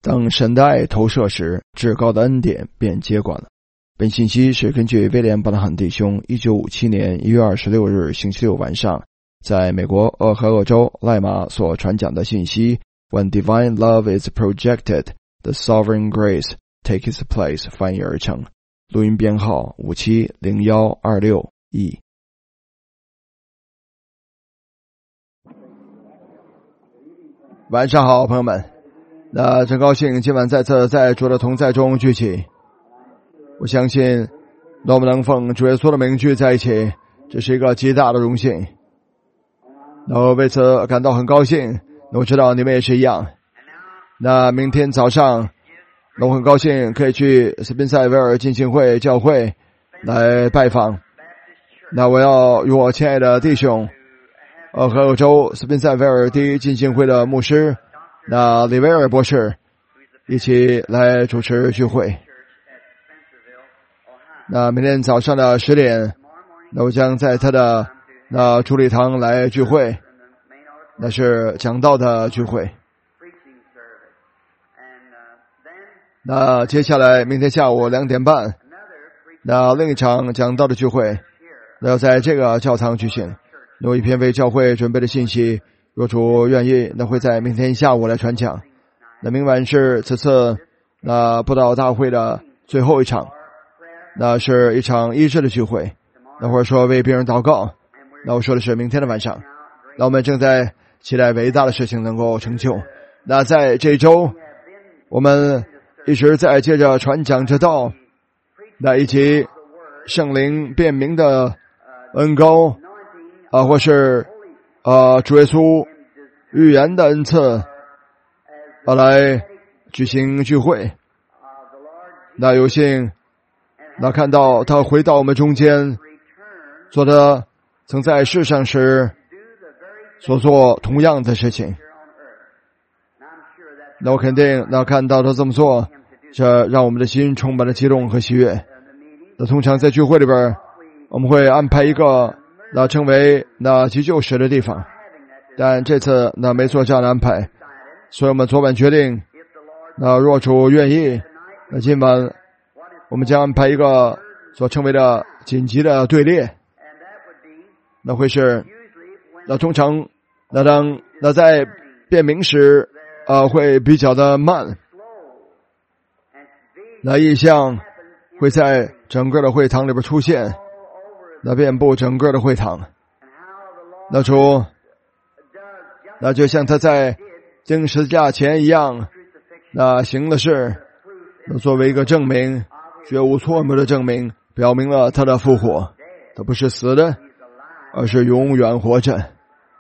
当神的爱投射时，至高的恩典便接管了。本信息是根据威廉·布兰汉弟兄1957年1月26日星期六晚上在美国俄亥俄州赖马所传讲的信息 When divine love is projected, the sovereign grace takes its place 翻译而成。录音编号570126E。晚上好，朋友们。真高兴今晚再次在主的同在中聚集。我相信我们能奉主耶稣的名聚在一起，这是一个极大的荣幸。我为此感到很高兴，我知道你们也是一样。明天早上我很高兴可以去斯宾塞维尔浸信会教会来拜访。我要与我亲爱的弟兄俄亥俄州斯宾塞维尔第一浸信会的牧师李维尔博士一起来主持聚会。明天早上的10点，我将在他的主礼堂来聚会，那是讲道的聚会。接下来明天下午2点半，另一场讲道的聚会要在这个教堂举行。有一篇为教会准备的信息，若主愿意，会在明天下午来传讲。明晚是此次布道大会的最后一场，是一场医治的聚会。或者说为病人祷告。我说的是明天的晚上。我们正在期待伟大的事情能够成就。在这一周，我们一直在接着传讲这道，以及圣灵辨明的恩膏或是主耶稣预言的恩赐来举行聚会。有幸看到他回到我们中间，做的曾在世上时所做同样的事情。我肯定看到他这么做，这让我们的心充满了激动和喜悦。通常在聚会里边，我们会安排一个称为急救室的地方，但这次没做这样的安排，所以我们昨晚决定若主愿意，今晚我们将安排一个所称为的紧急的队列。会是通常当在辨明时会比较的慢，异象会在整个的会堂里边出现，遍布整个的会堂。主就像他在钉十字架前一样行的事，作为一个证明，绝无错误的证明，表明了他的复活，他不是死的，而是永远活着。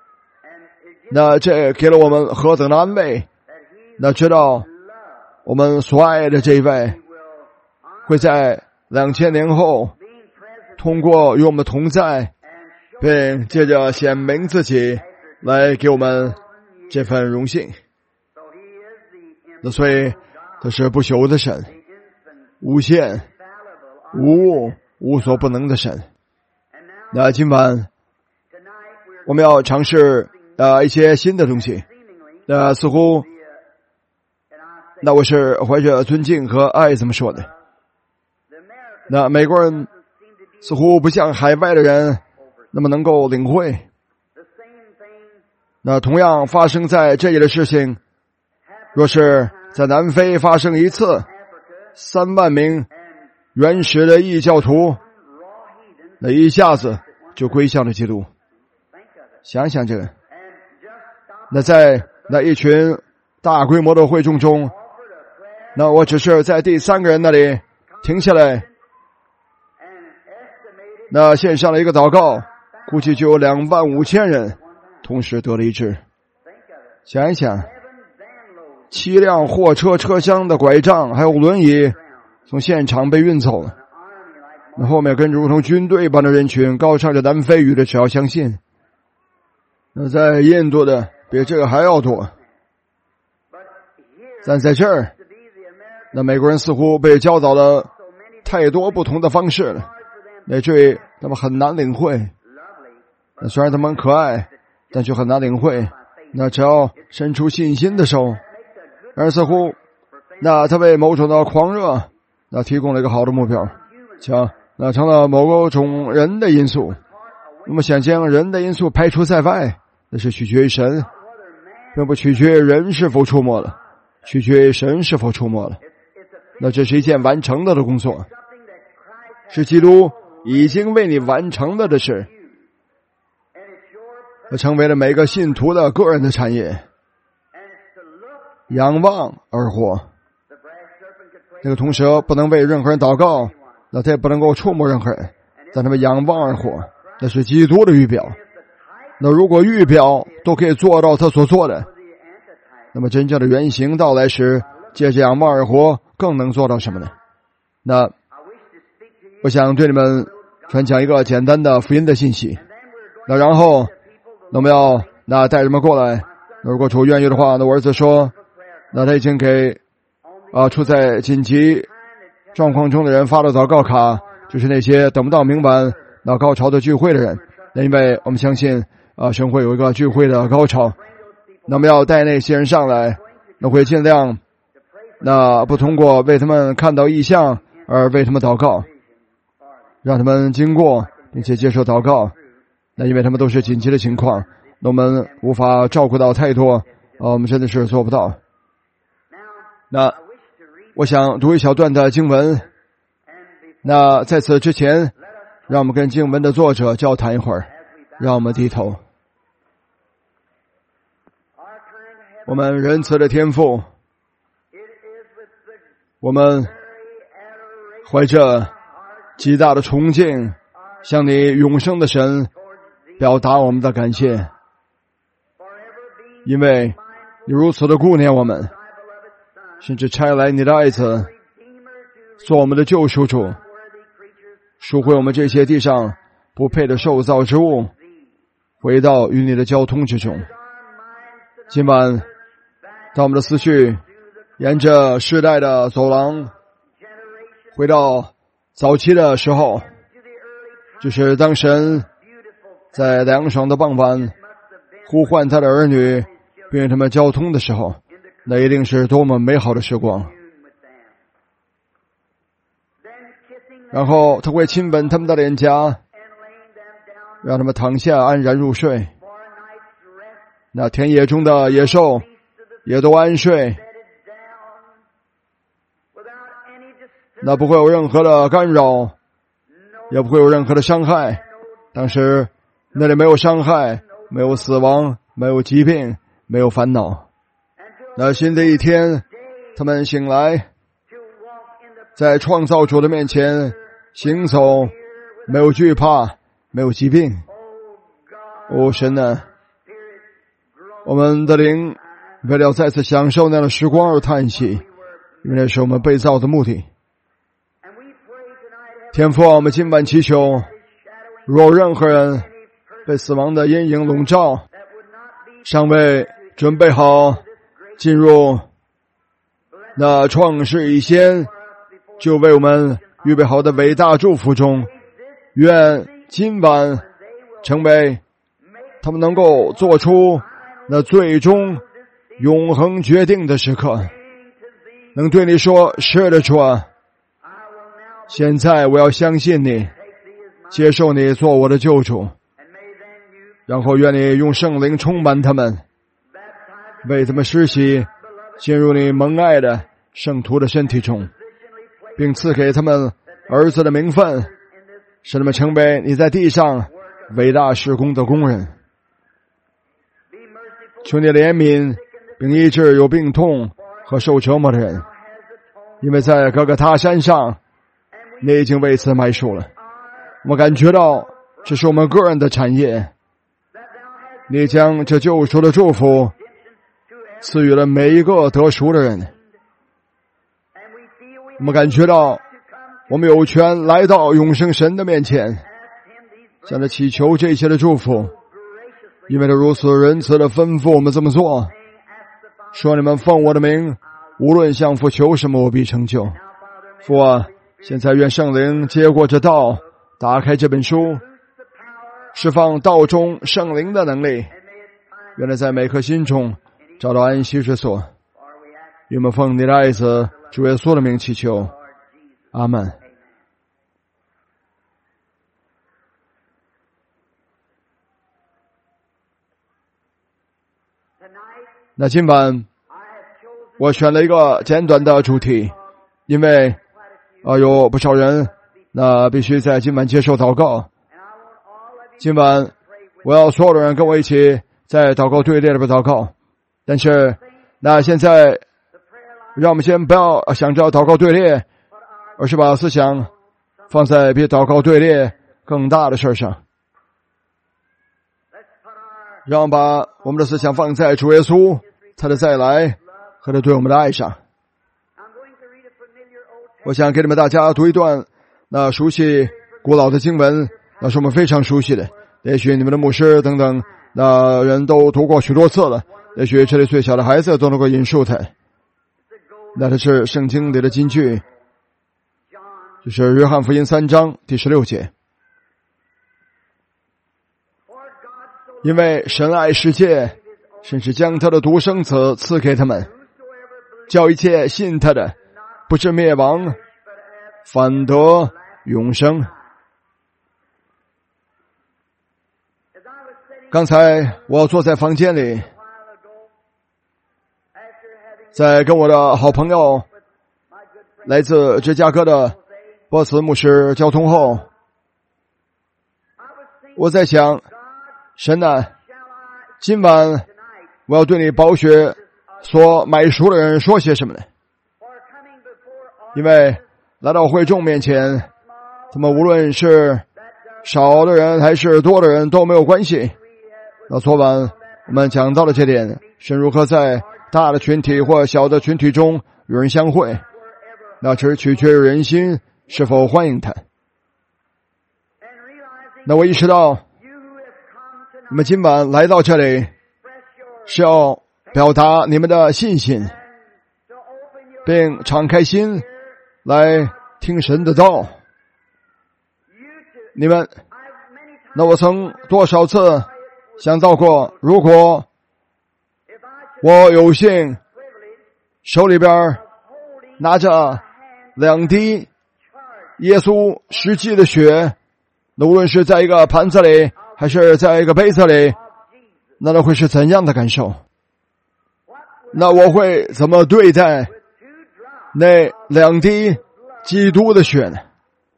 这给了我们何等的安慰，知道我们所爱的这一位会在2000年后通过与我们同在，并借着显明自己来给我们这份荣幸。所以他是不朽的神，无限无物无所不能的神。今晚我们要尝试一些新的东西。似乎我是怀着尊敬和爱这么说的。美国人似乎不像海外的人那么能够领会。同样发生在这里的事情，若是在南非发生一次，3万名原始的异教徒一下子就归向了基督。想一想这个。在一群大规模的会众中，我只是在第3个人那里停下来，献上了一个祷告，估计就有25000人同时得了医治。想一想，7辆货车车厢的拐杖还有轮椅从现场被运走了，后面跟着如同军队般的人群高唱着南非语的只要相信。在印度的比这个还要多。但在这儿，美国人似乎被教导了太多不同的方式了，以至于他们很难领会。虽然他们很可爱，但却很难领会。只要伸出信心的手，而似乎那他为某种的狂热那提供了一个好的目标，那成了某种人的因素。那么想将人的因素排除在外，那是取决于神，并不取决于人是否出没了，取决于神是否出没了。那这是一件完成了的工作，是基督已经为你完成了的事，成为了每个信徒的个人的产业。仰望而活，那个铜蛇不能为任何人祷告，那他也不能够触摸任何人，但他们仰望而活，那是基督的预表。那如果预表都可以做到他所做的，那么真正的原型到来时，借着仰望而活更能做到什么呢？那我想对你们传讲一个简单的福音的信息。那然后那我们要带人们过来，那如果主愿意的话，那我儿子说那他已经给处在紧急状况中的人发了祷告卡，就是那些等不到明晚那高潮的聚会的人。那因为我们相信神会有一个聚会的高潮，那我们要带那些人上来，那会尽量那不通过为他们看到异象而为他们祷告，让他们经过并且接受祷告。那因为他们都是紧急的情况，那我们无法照顾到太多，我们真的是做不到。那我想读一小段的经文，那在此之前让我们跟经文的作者交谈一会儿，让我们低头。我们仁慈的天父，我们怀着极大的崇敬向你永生的神表达我们的感谢，因为你如此的顾念我们，甚至差来你的爱子做我们的救赎主，赎回我们这些地上不配的受造之物，回到与你的交通之中。今晚当我们的思绪沿着世代的走廊回到早期的时候，就是当神在凉爽的傍晚呼唤他的儿女并与他们交通的时候，那一定是多么美好的时光。然后他会亲吻他们的脸颊，让他们躺下安然入睡。那田野中的野兽也都安睡，那不会有任何的干扰，也不会有任何的伤害。当时那里没有伤害，没有死亡，没有疾病，没有烦恼。那新的一天他们醒来，在创造主的面前行走，没有惧怕，没有疾病。神啊，我们的灵为了再次享受那样的时光而叹息，因为那是我们被造的目的。天父，我们今晚祈求，若有任何人被死亡的阴影笼罩，尚未准备好进入那创世以先就为我们预备好的伟大祝福中，愿今晚成为他们能够做出那最终永恒决定的时刻，能对你说，是的，主啊，现在我要相信你，接受你做我的救主，然后愿你用圣灵充满他们，为他们施洗，进入你蒙爱的圣徒的身体中，并赐给他们儿子的名分，使他们成为你在地上伟大事工的工人。求你怜悯并医治有病痛和受折磨的人，因为在各个他山上你已经为此买赎了。我感觉到这是我们个人的产业，你将这救赎的祝福赐予了每一个得赎的人。我们感觉到我们有权来到永生神的面前，向他祈求这些的祝福，因为他如此仁慈的吩咐我们这么做，说你们奉我的名无论向父求什么，我必成就。父啊，现在愿圣灵接过这道，打开这本书，释放道中圣灵的能力，愿他在每颗心中找到安息之所。 我们奉你的爱子主耶稣的名祈求，阿们。那今晚我选了一个简短的主题，因为有不少人那必须在今晚接受祷告。今晚我要所有的人跟我一起在祷告队列里边祷告，但是那现在让我们先不要想着祷告队列，而是把思想放在比祷告队列更大的事上。让我们把我们的思想放在主耶稣他的再来和他对我们的爱上。我想给你们大家读一段那熟悉古老的经文，那是我们非常熟悉的，也许你们的牧师等等那人都读过许多次了，也许这里最小的孩子都能够引述它。那它是圣经里的金句，就是约翰福音3章第16节。因为神爱世界，甚至将他的独生子赐给他们，叫一切信他的不至灭亡，反得永生。刚才我坐在房间里，在跟我的好朋友来自芝加哥的波茨牧师交通后，我在想，神啊，今晚我要对你宝血所买赎的人说些什么呢？因为来到会众面前，他们无论是少的人还是多的人都没有关系。那昨晚我们讲到了这点，神如何在大的群体或小的群体中与人相会，那只取决于人心是否欢迎他。那我意识到你们今晚来到这里是要表达你们的信心，并敞开心来听神的道。你们，那我曾多少次想到过，如果我有幸手里边拿着2滴耶稣实际的血，那无论是在一个盘子里还是在一个杯子里，那会是怎样的感受？那我会怎么对待那2滴基督的血呢？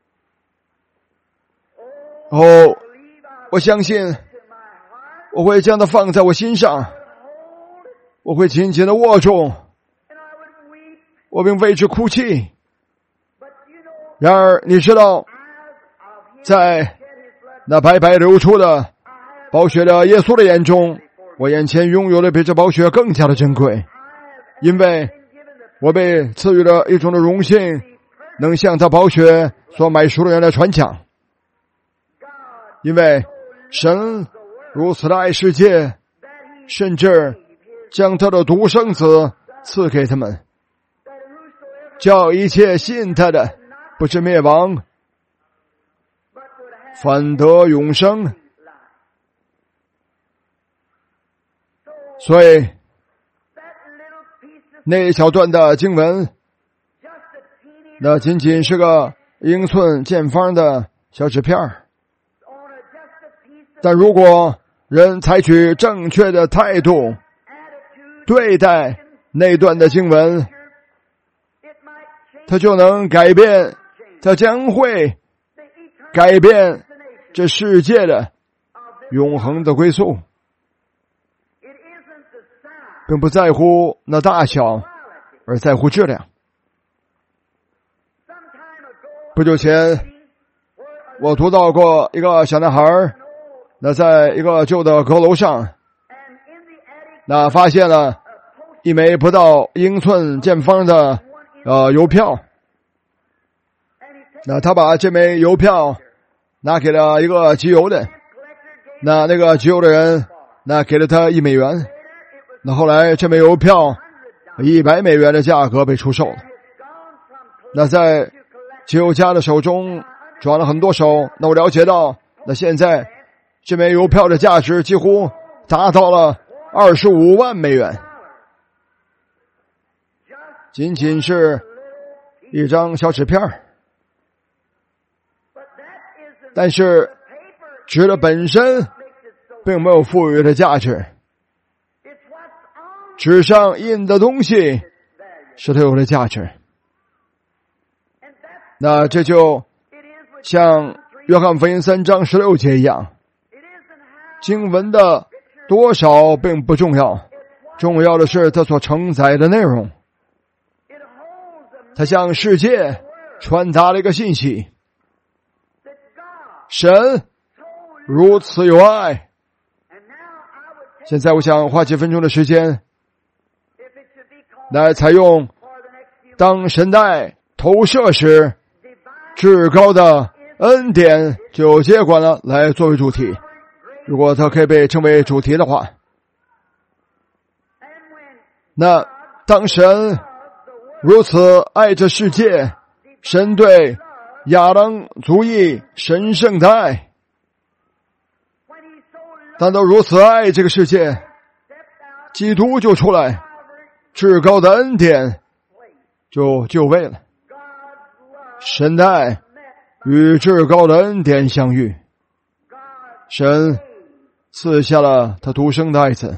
我相信我会将它放在我心上，我会紧紧地握住，我并为之哭泣。然而你知道，在那白白流出的宝血的耶稣的眼中，我眼前拥有的比这宝血更加的珍贵，因为我被赐予了一种的荣幸，能向他宝血所买赎的人来传讲。因为神如此的爱世界，甚至将他的独生子赐给他们，叫一切信他的不至灭亡，反得永生。所以那一小段的经文，那仅仅是个英寸见方的小纸片，但如果人采取正确的态度对待那段的经文，它就能改变，它将会改变这世界的永恒的归宿，并不在乎那大小，而在乎质量。不久前我读到过一个小男孩，那在一个旧的阁楼上，那发现了一枚不到英寸见方的邮票。那他把这枚邮票拿给了一个集邮的，那个集邮的人那给了他1美元。那后来这枚邮票100美元的价格被出售了。那在集邮家的手中转了很多手，那我了解到，那现在这枚邮票的价值几乎达到了25万美元。 仅仅是一张小纸片，但是纸的本身并没有赋予的价值，纸上印的东西是它有的价值。那这就像约翰福音3章16节一样，经文的多少并不重要，重要的是它所承载的内容。它向世界传达了一个信息，神如此有爱。现在我想花几分钟的时间来采用当神在投射时至高的恩典就接管了来作为主题，如果它可以被称为主题的话。那当神如此爱这世界，神对亚当足以神圣的爱，当他如此爱这个世界，基督就出来，至高的恩典就就位了。神的爱与至高的恩典相遇，神赐下了他独生的爱子。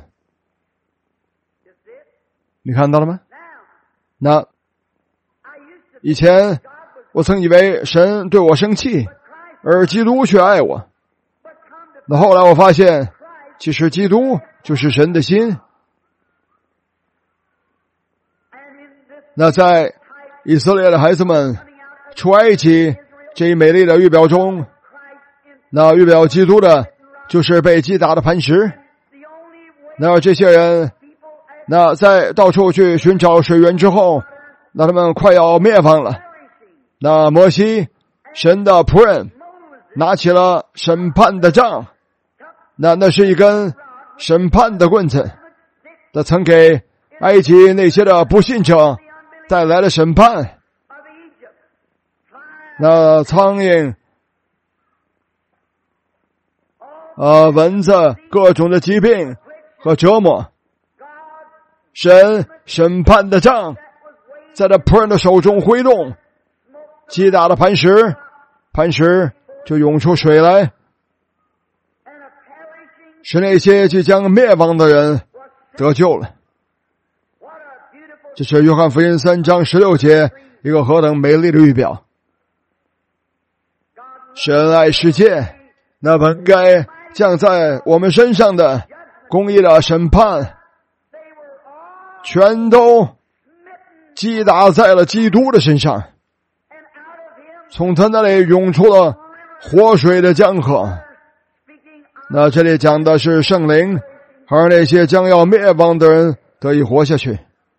你看到了吗？那以前我曾以为神对我生气，而基督却爱我。那后来我发现，其实基督就是神的心。那在以色列的孩子们出埃及这一美丽的预表中，那预表基督的就是被击打的磐石。那这些人那在到处去寻找水源之后，那他们快要灭亡了。那摩西神的仆人拿起了审判的杖，那是一根审判的棍子，他曾给埃及那些的不信者带来了审判。那苍蝇蚊子各种的疾病和折磨，神审判的杖在他仆人的手中挥动，击打了磐石，磐石就涌出水来，使那些即将灭亡的人得救了。这是约翰福音3章16节一个何等美丽的预表。神爱世界，那本该降在我们身上的公义的审判全都击打在了基督的身上，从他那里涌出了活水的江河。那这里讲的是圣灵，而那些将要灭亡的人得以活下去。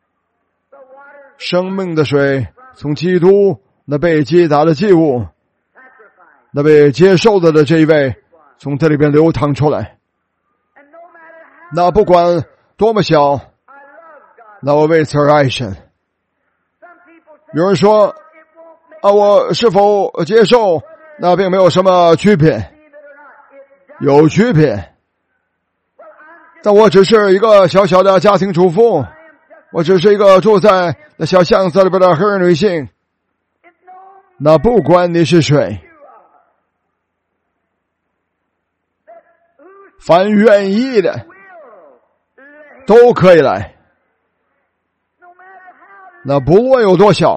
生命的水从基督那被击打的祭物，那被接受了的这一位，从这里边流淌出来。那不管多么小，那我为此而爱神。有人说我是否接受，那并没有什么区别。有区别，但我只是一个小小的家庭主妇，我只是一个住在那小巷子里边的黑人女性。那不管你是谁，凡愿意的都可以来，那不论有多小。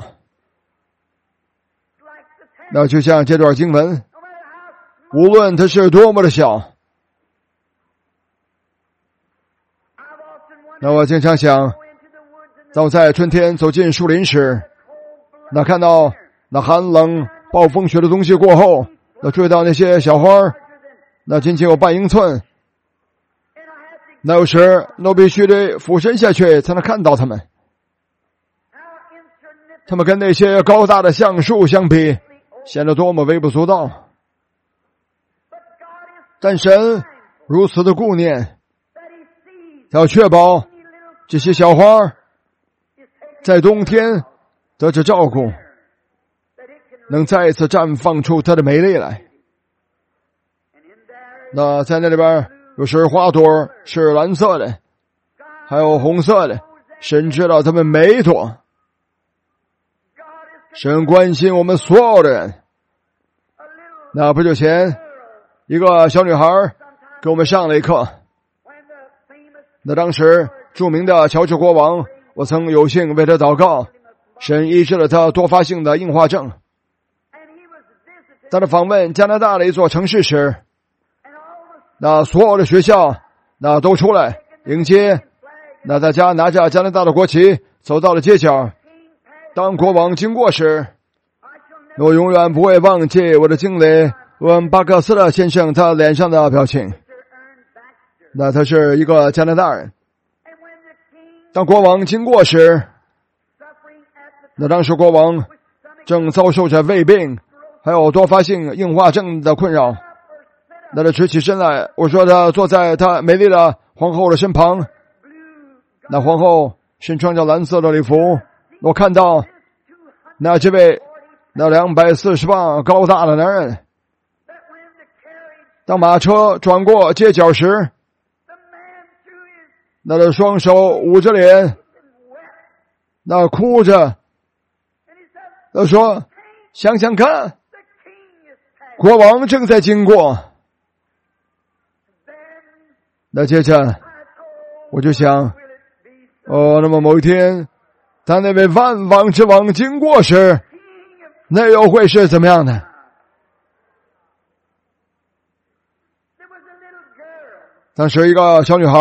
那就像这段经文，无论它是多么的小。那我经常想，当我在春天走进树林时，那看到那寒冷暴风雪的东西过后，那追到那些小花，那仅仅有半英寸，那有时那必须得俯身下去才能看到它们。它们跟那些高大的橡树相比，显得多么微不足道。但神如此的顾念，要确保这些小花在冬天得着照顾，能再一次绽放出它的美丽来。那在那里边，有时花朵是蓝色的，还有红色的，神知道它们每一朵神关心我们所有的人。那不久前，一个小女孩给我们上了一课。那当时著名的乔治国王，我曾有幸为他祷告，神医治了他多发性的硬化症。当他访问加拿大的一座城市时，那所有的学校那都出来迎接，那大家拿着加拿大的国旗走到了街角。当国王经过时，我永远不会忘记我的经理温巴克斯特先生他脸上的表情。那他是一个加拿大人。当国王经过时，那当时国王正遭受着胃病还有多发性硬化症的困扰。那他直起身来，我说他坐在他美丽的皇后的身旁。那皇后身穿着蓝色的礼服，我看到那这位那240磅高大的男人，当马车转过街角时，那他双手捂着脸，那哭着，他说想想看，国王正在经过。那接着我就想，那么某一天当那位万王之王经过时，那又会是怎么样的？当时一个小女孩，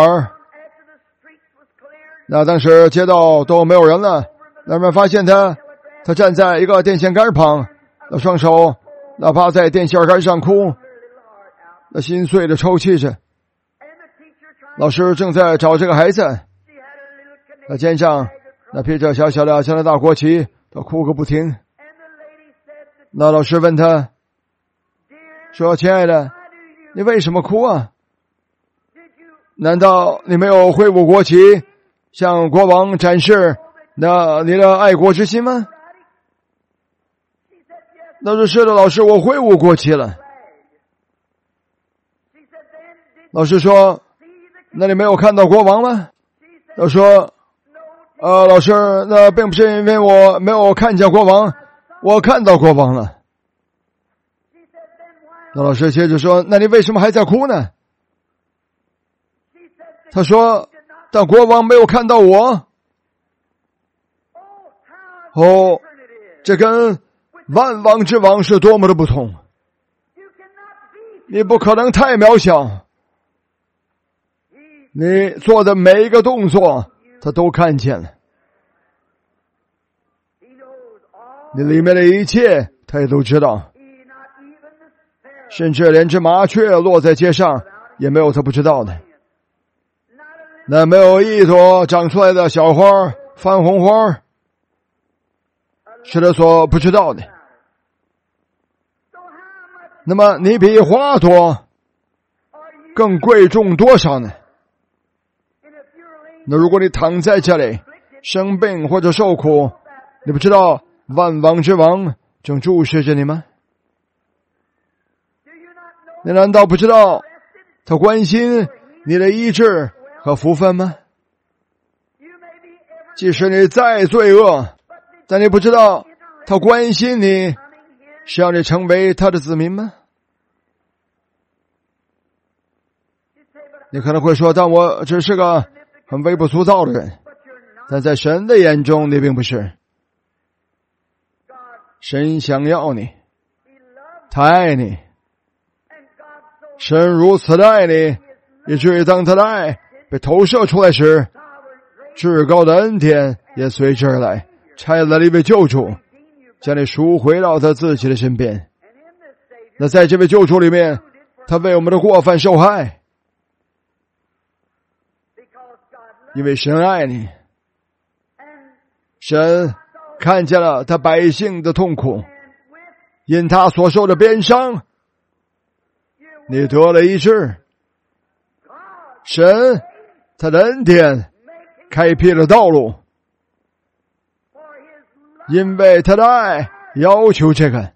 那当时街道都没有人了，人们发现她站在一个电线杆旁，那双手那趴在电线杆上哭，那心碎的抽泣着。老师正在找这个孩子，他肩上那披着小小的加拿大国旗，他哭个不停。那老师问他说，亲爱的，你为什么哭啊？难道你没有挥舞国旗向国王展示那你的爱国之心吗？那说是的，老师，我挥舞国旗了。老师说，那你没有看到国王吗？他说，老师，那并不是因为我没有看见国王，我看到国王了。那老师接着说，那你为什么还在哭呢？他说，但国王没有看到我。这跟万王之王是多么的不同。你不可能太渺小。你做的每一个动作，他都看见了。你里面的一切，他也都知道。甚至连只麻雀落在街上，也没有他不知道的。那没有一朵长出来的小花泛红花，是他所不知道的。那么你比花朵更贵重多少呢？那如果你躺在这里生病或者受苦，你不知道万王之王正注视着你吗？你难道不知道他关心你的医治和福分吗？即使你再罪恶，但你不知道他关心你是要你成为他的子民吗？你可能会说，但我只是个很微不足道的人，但在神的眼中你并不是。神想要你，他爱你，神如此的爱你，以至于当他的爱被投射出来时，至高的恩典也随之而来，差来了一位救主，将你赎回到他自己的身边。那在这位救主里面，他为我们的过犯受害，因为神爱你，神看见了他百姓的痛苦，因他所受的鞭伤，你得了医治。神他的恩典开辟了道路，因为他的爱要求这个。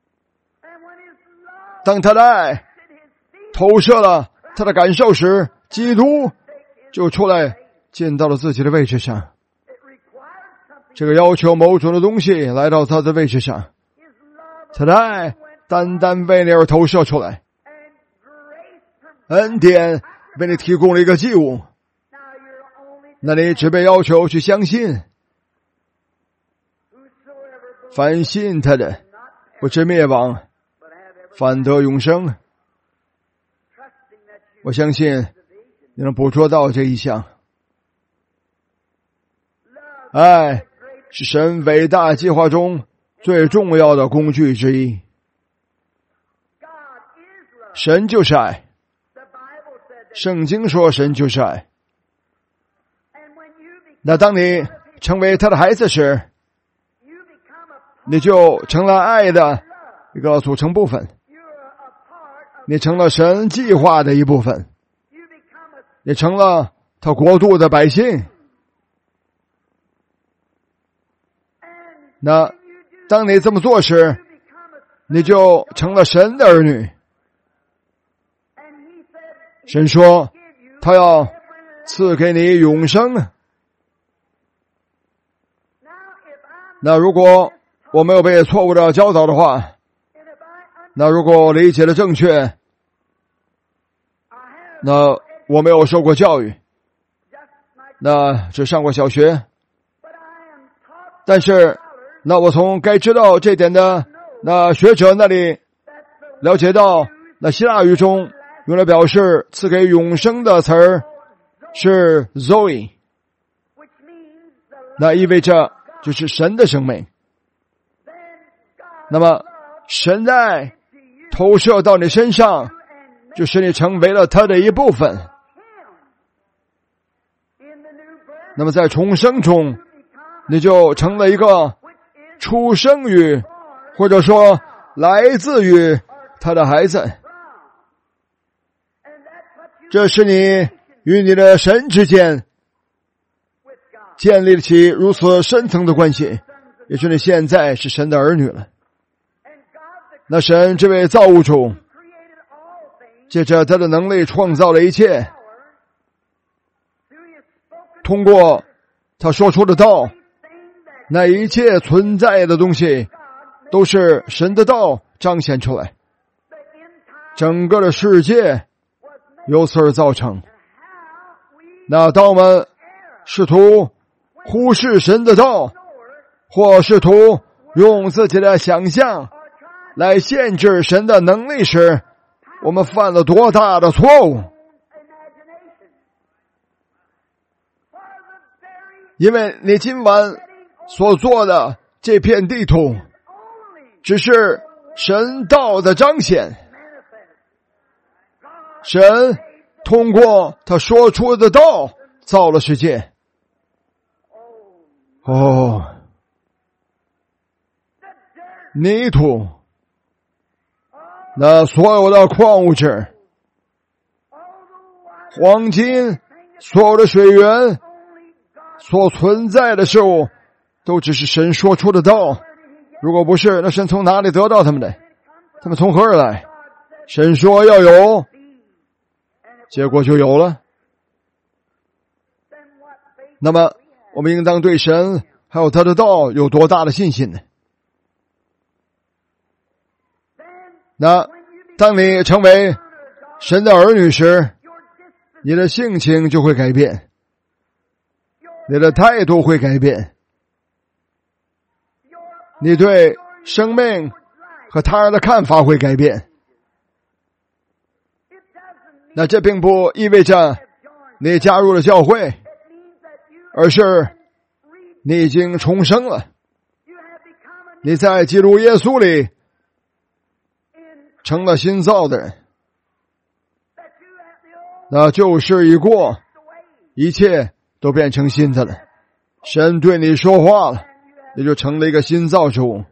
当他的爱投射了他的感受时，基督就出来进到了自己的位置上。 这个要求某种的东西来到他的位置上，他的爱单单为你而投射出来，恩典为你提供了一个祭物，那你只被要求去相信，凡信他的不至灭亡，反得永生。我相信你能捕捉到这一项。爱是神伟大计划中最重要的工具之一。神就是爱，圣经说神就是爱。那当你成为他的孩子时，你就成了爱的一个组成部分，你成了神计划的一部分，你成了他国度的百姓。那当你这么做时，你就成了神的儿女。神说他要赐给你永生。那如果我没有被错误的教导的话，那如果我理解的正确，那我没有受过教育，那只上过小学，但是那我从该知道这点的那学者那里了解到，那希腊语中用来表示赐给永生的词儿是 Zoe， 那意味着就是神的生命。那么神的爱投射到你身上，就使你成为了他的一部分。那么在重生中，你就成了一个出生于或者说来自于他的孩子。这是你与你的神之间建立起如此深层的关系，也就是你现在是神的儿女了。那神这位造物主借着他的能力创造了一切，通过他说出的道，那一切存在的东西都是神的道彰显出来，整个的世界由此而造成。那当我们试图忽视神的道，或试图用自己的想象来限制神的能力时，我们犯了多大的错误。因为你今晚所做的这片地图只是神道的彰显，神通过他说出的道造了世界。泥土，那所有的矿物质，黄金，所有的水源，所存在的事物都只是神说出的道。如果不是，那神从哪里得到他们的？他们从何而来？神说要有，结果就有了。那么我们应当对神还有他的道有多大的信心呢？那当你成为神的儿女时，你的性情就会改变，你的态度会改变，你对生命和他人的看法会改变。那这并不意味着你加入了教会，而是你已经重生了，你在基督耶稣里成了新造的人。那旧事已过，一切都变成新的了。神对你说话了，你就成了一个新造之物。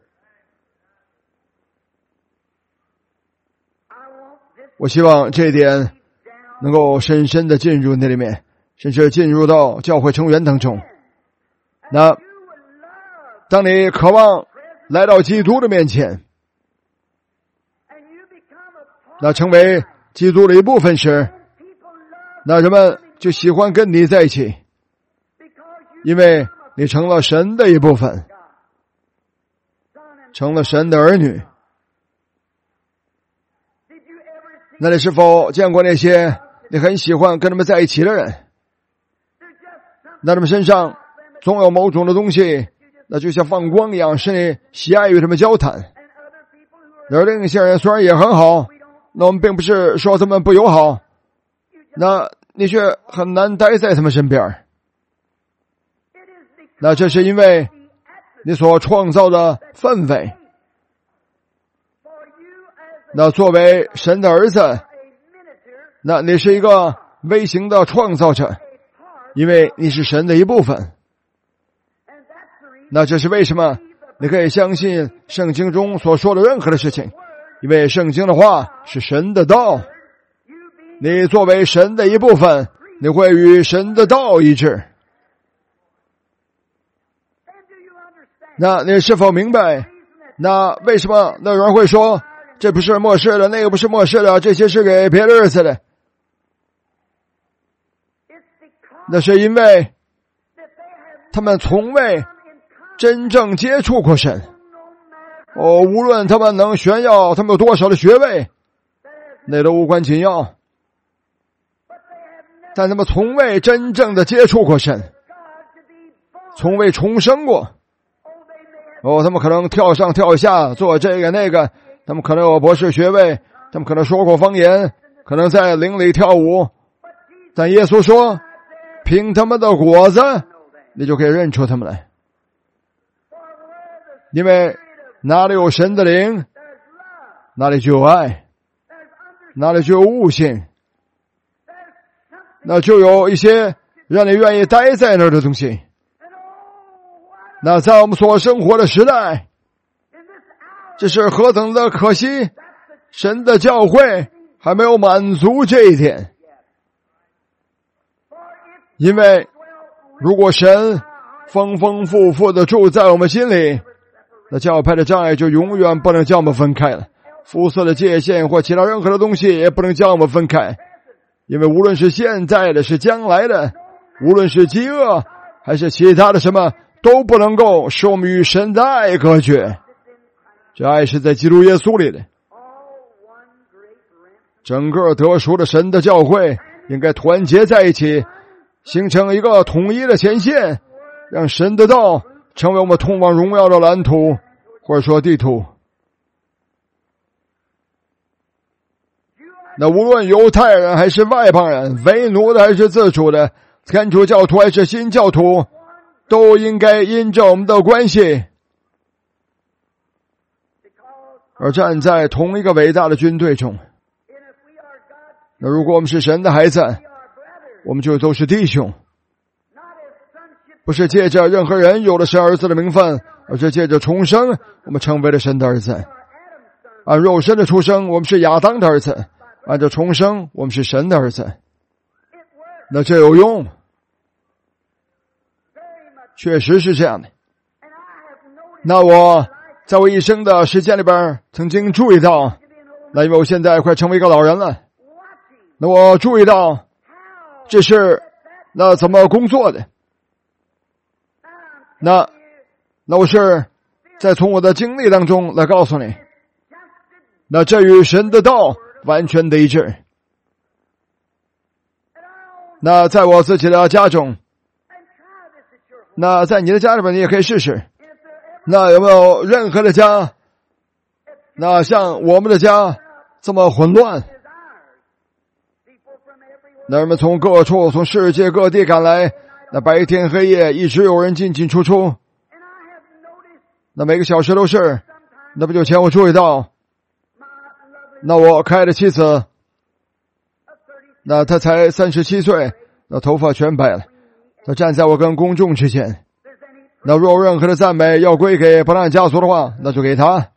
我希望这一点能够深深的进入那里面，甚至进入到教会成员当中。那当你渴望来到基督的面前，那成为基督的一部分时，那人们就喜欢跟你在一起，因为你成了神的一部分，成了神的儿女。那你是否见过那些你很喜欢跟他们在一起的人？那他们身上总有某种的东西，那就像放光一样，使你喜爱与他们交谈。而另一些人虽然也很好，那我们并不是说他们不友好，那你却很难待在他们身边。那这是因为你所创造的氛围。那作为神的儿子，那你是一个微型的创造者，因为你是神的一部分。那这是为什么你可以相信圣经中所说的任何的事情，因为圣经的话是神的道。你作为神的一部分，你会与神的道一致。那你是否明白，那为什么那有人会说这不是末世的，那个不是末世的，这些是给别的日子的？那是因为他们从未真正接触过神。无论他们能炫耀他们有多少的学位，那都无关紧要，但他们从未真正的接触过神，从未重生过。他们可能跳上跳下做这个那个，他们可能有博士学位，他们可能说过方言，可能在灵里跳舞，但耶稣说凭他们的果子你就可以认出他们来。因为哪里有神的灵，哪里就有爱，哪里就有悟性，那就有一些让你愿意待在那儿的东西。那在我们所生活的时代，这是何等的可惜，神的教会还没有满足这一点。因为如果神丰丰富富的住在我们心里，那教派的障碍就永远不能将我们分开了，肤色的界限或其他任何的东西也不能将我们分开。因为无论是现在的是将来的，无论是饥饿还是其他的什么，都不能够使我们与神的爱隔绝。这爱是在基督耶稣里的。整个得赎的神的教会应该团结在一起，形成一个统一的前线，让神的道成为我们通往荣耀的蓝图，或者说地图。那无论犹太人还是外邦人，为奴的还是自主的，天主教徒还是新教徒，都应该因着我们的关系而站在同一个伟大的军队中。那如果我们是神的孩子，我们就都是弟兄，不是借着任何人有的是儿子的名分，而是借着重生我们成为了神的儿子。按肉身的出生我们是亚当的儿子，按照重生我们是神的儿子。那这有用，确实是这样的。那我在我一生的时间里边曾经注意到，那因为我现在快成为一个老人了，那我注意到这是那怎么工作的。那我是在从我的经历当中来告诉你，那这与神的道完全的一致。那在我自己的家中，那在你的家里边你也可以试试。那有没有任何的家那像我们的家这么混乱？那人们从各处从世界各地赶来，那白天黑夜一直有人进进出出，那每个小时都是。那不久前我注意到，那我可爱的妻子，那她才37岁，那头发全白了，她站在我跟公众之间。那若有任何的赞美要归给伯兰家族的话，那就给他。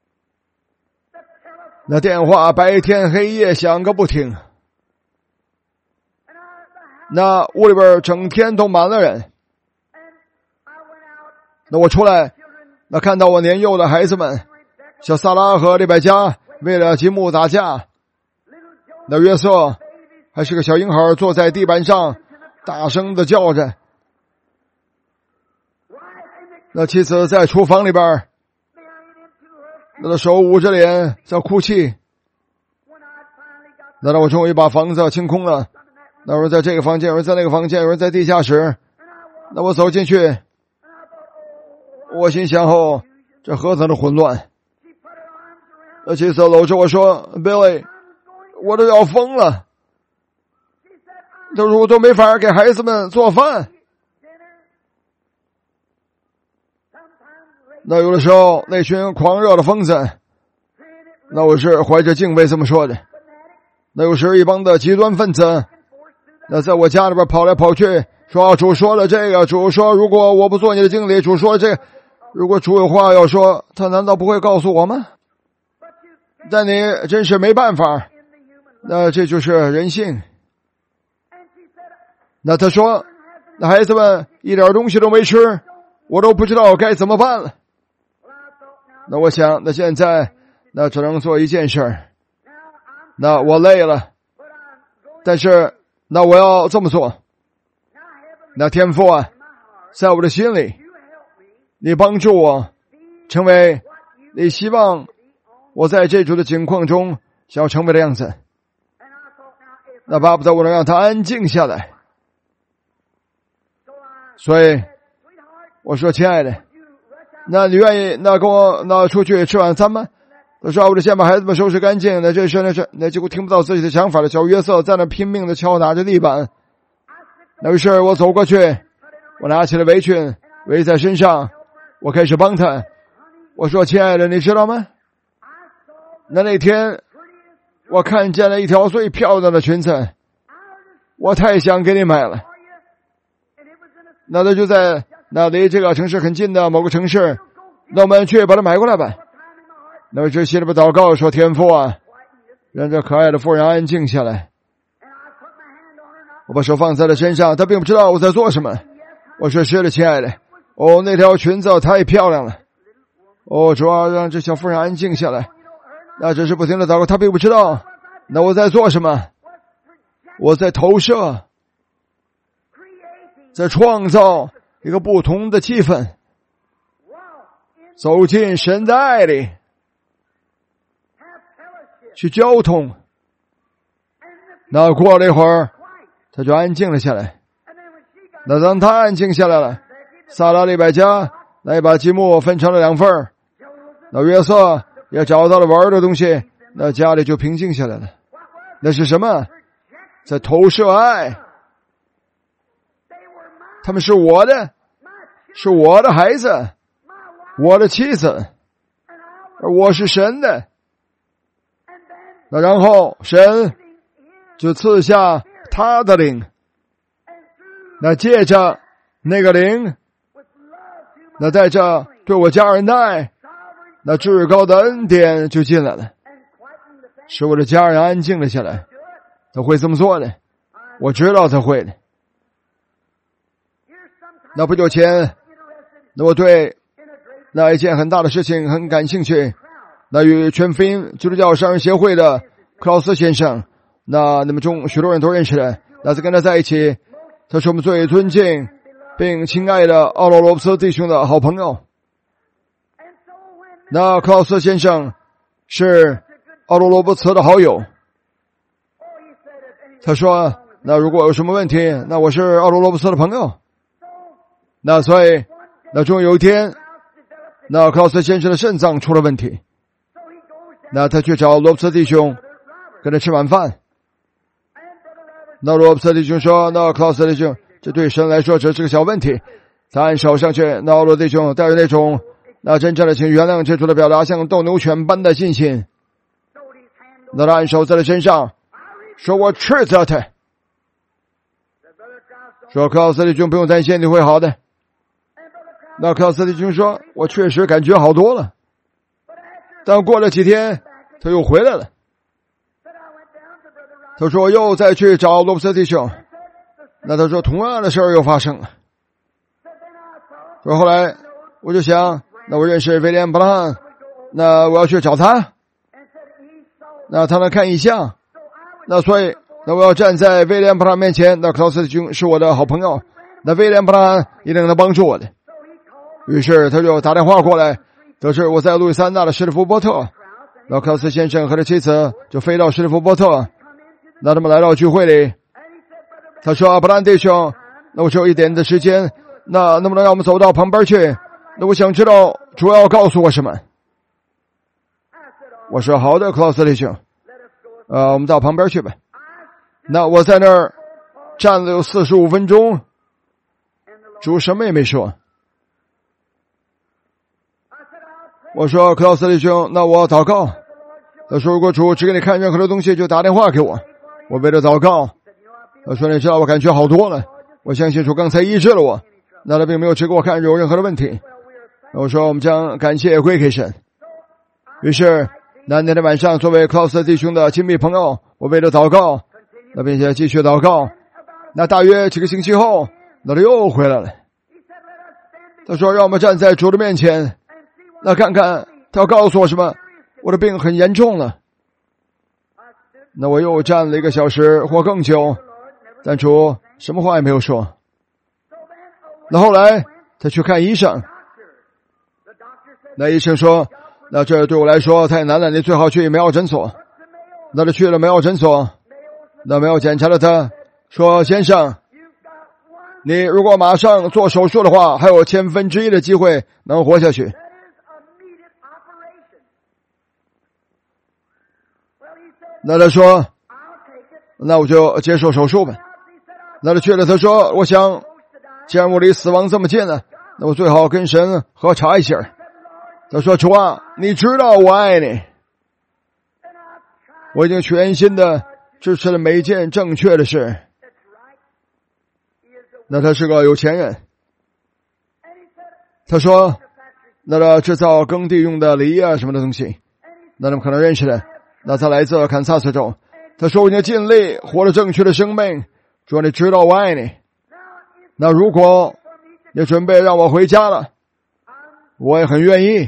那电话白天黑夜响个不停，那屋里边整天都满了人。那我出来，那看到我年幼的孩子们，小萨拉和利百加为了积木打架，那约瑟还是个小婴孩坐在地板上大声的叫着。 那妻子在厨房里边，那他手捂着脸在哭泣。那我终于把房子清空了，那有人在这个房间，有人在那个房间，有人在地下室。那我走进去，我心想后，这何等的混乱。那妻子搂着我说 Billy， 我都要疯了，他说我都没法给孩子们做饭。那有的时候那群狂热的疯子，那我是怀着敬畏这么说的，那有时一帮的极端分子，那在我家里边跑来跑去，说主说了这个，主说如果我不做你的经理，主说了这个，如果主有话要说，他难道不会告诉我吗？但你真是没办法，那这就是人性。那他说，那孩子们一点东西都没吃，我都不知道该怎么办了。那我想，那现在那只能做一件事，那我累了，但是那我要这么做。那天父啊，在我的心里，你帮助我成为你希望我在这种的情况中想要成为的样子。那巴不得我能让他安静下来。所以我说，亲爱的，那你愿意那跟我那出去吃晚餐吗？他说我得先把孩子们收拾干净。那这事那结果听不到自己的想法的小约瑟在那拼命的敲打着地板。那于是我走过去，我拿起了围裙围在身上，我开始帮他。我说，亲爱的，你知道吗？那天我看见了一条最漂亮的裙子，我太想给你买了。那他就在那离这个城市很近的某个城市，那我们去把它买过来吧。那我这心里边祷告说，天父啊，让这可爱的妇人安静下来。我把手放在了身上，他并不知道我在做什么。我说，是的，亲爱的，那条裙子太漂亮了。主要让这小妇人安静下来。那只是不停的祷告，他并不知道那我在做什么。我在投射，在创造一个不同的气氛，走进神的爱里，去交通。那过了一会儿，他就安静了下来。那当他安静下来了，撒拉利百家那把积木分成了2份，那约瑟也找到了玩的东西，那家里就平静下来了。那是什么？在投射爱。他们是我的，是我的孩子，我的妻子，而我是神的。那然后神就赐下他的灵，那借着那个灵，那带着对我家人的爱，那至高的恩典就进来了，使我的家人安静了下来。他会这么做的，我知道他会的。那不久前，那我对那一件很大的事情很感兴趣。那与全福音基督教商人协会的克劳斯先生，那你们中许多人都认识的，那是跟他在一起，他是我们最尊敬并亲爱的奥罗罗布斯弟兄的好朋友。那克劳斯先生是奥罗罗布斯的好友。他说，那如果有什么问题，那我是奥罗罗布斯的朋友。那所以那终于有一天，那克劳斯先生的肾脏出了问题，那他去找罗布斯弟兄跟他吃晚饭。那罗布斯弟兄说，那克劳斯弟兄，这对神来说只是个小问题。他按手上去，那奥罗弟兄带着那种那真正的请原谅之主的表达，像斗牛犬般的信心，那他按手在他身上说，我斥责他，说克劳斯弟兄不用担心，你会好的。那克劳斯弟兄说，我确实感觉好多了，但过了几天他又回来了。他说又再去找罗布斯弟兄，那他说同样的事儿又发生了。说后来我就想，那我认识威廉布拉汉，那我要去找他，那他能看异象，那所以那我要站在威廉布拉汉面前。那克劳斯弟兄是我的好朋友，那威廉布拉汉一定能帮助我的。 于是他就打电话过来，得知我在路易斯安那的史蒂夫波特。那克劳斯先生和他妻子就飞到史蒂夫波特，那他们来到聚会里。他说：“布兰弟兄，那我只有一点的时间，那能不能让我们走到旁边去？那我想知道主要告诉我什么。”我说：“好的，克劳斯弟兄，我们到旁边去吧。”那我在那儿站了有45分钟，主什么也没说。我说：“克劳斯弟兄，那我祷告。”他说：“如果主只给你看任何的东西，就打电话给我，我为了祷告。”他说：“你知道我感觉好多了，我相信主刚才医治了我，那他并没有只给我看有任何的问题。”我说：“我们将感谢归给神。”于是那天的晚上，作为克劳斯弟兄的亲密朋友，我为了祷告，那并且继续祷告。那大约几个星期后，那他又回来了。他说：“让我们站在主的面前，那看看他要告诉我什么。我的病很严重了。”那我又站了1个小时或更久，但主什么话也没有说。那后来他去看医生，那医生说：“那这对我来说太难了，你最好去梅奥诊所。”那他去了梅奥诊所，那梅奥检查了他，说：“先生，你如果马上做手术的话，还有1/1000的机会能活下去。”那他说：“那我就接受手术吧。”那他去了，他说：“我想，既然我离死亡这么近了，那我最好跟神喝茶一下。”他说：“主啊，你知道我爱你，我已经全心的支持了每一件正确的事。”那他是个有钱人。他说：“那他制造耕地用的犁啊什么的东西，那他们可能认识的。那他来自堪萨斯州。他说：“我已经尽力活了正确的生命，主啊，你知道我爱你。那如果你准备让我回家了，我也很愿意。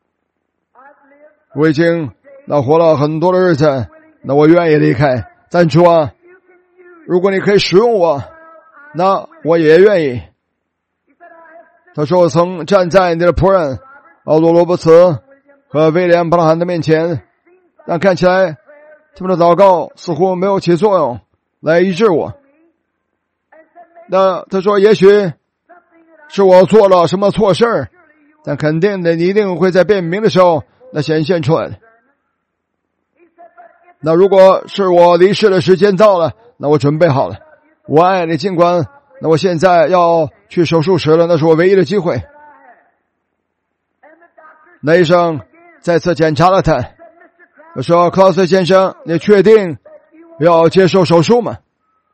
我已经活了很多的日子，那我愿意离开。但主啊，如果你可以使用我，那我也愿意。”他说：“我曾站在你的仆人奥罗罗伯茨和威廉布朗汉的面前，但看起来他们的祷告似乎没有起作用来医治我。那他说，也许是我做了什么错事，但肯定的，你一定会在辨明的时候那显现出来的。那如果是我离世的时间到了，那我准备好了，我爱你，尽管那我现在要去手术室了，那是我唯一的机会。”那医生再次检查了他，我说：“克劳斯先生，你确定要接受手术吗？”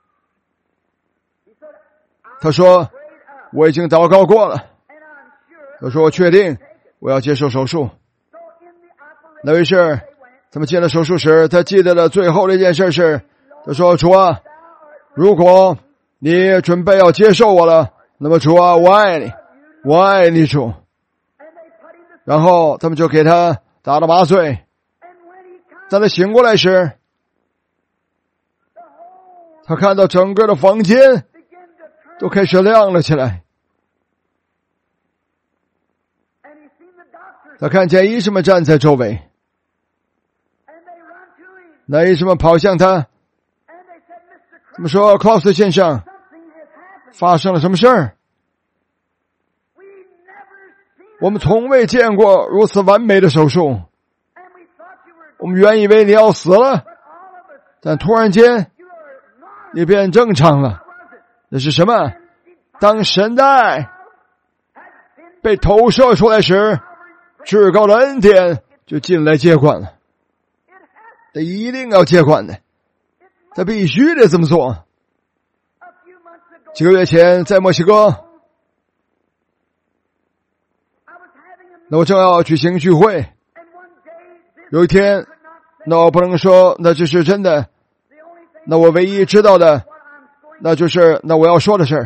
他说：“我已经祷告过了。”他说：“我确定我要接受手术。”那于是他们进了手术室，他记得了最后的一件事是，他说：“主啊，如果你准备要接受我了，那么主啊，我爱你，我爱你，主。”然后他们就给他打了麻醉。当他醒过来时，他看到整个的房间都开始亮了起来。他看见医生们站在周围，那医生们跑向他，他们说：“克劳斯先生，发生了什么事儿？我们从未见过如此完美的手术，我们原以为你要死了，但突然间你变正常了。那是什么？当神的爱被投射出来时，至高的恩典就进来接管了。他一定要接管的，他必须得这么做。”几个月前在墨西哥，那我正要举行聚会，有一天，那我不能说那这是真的，那我唯一知道的，那就是那我要说的事。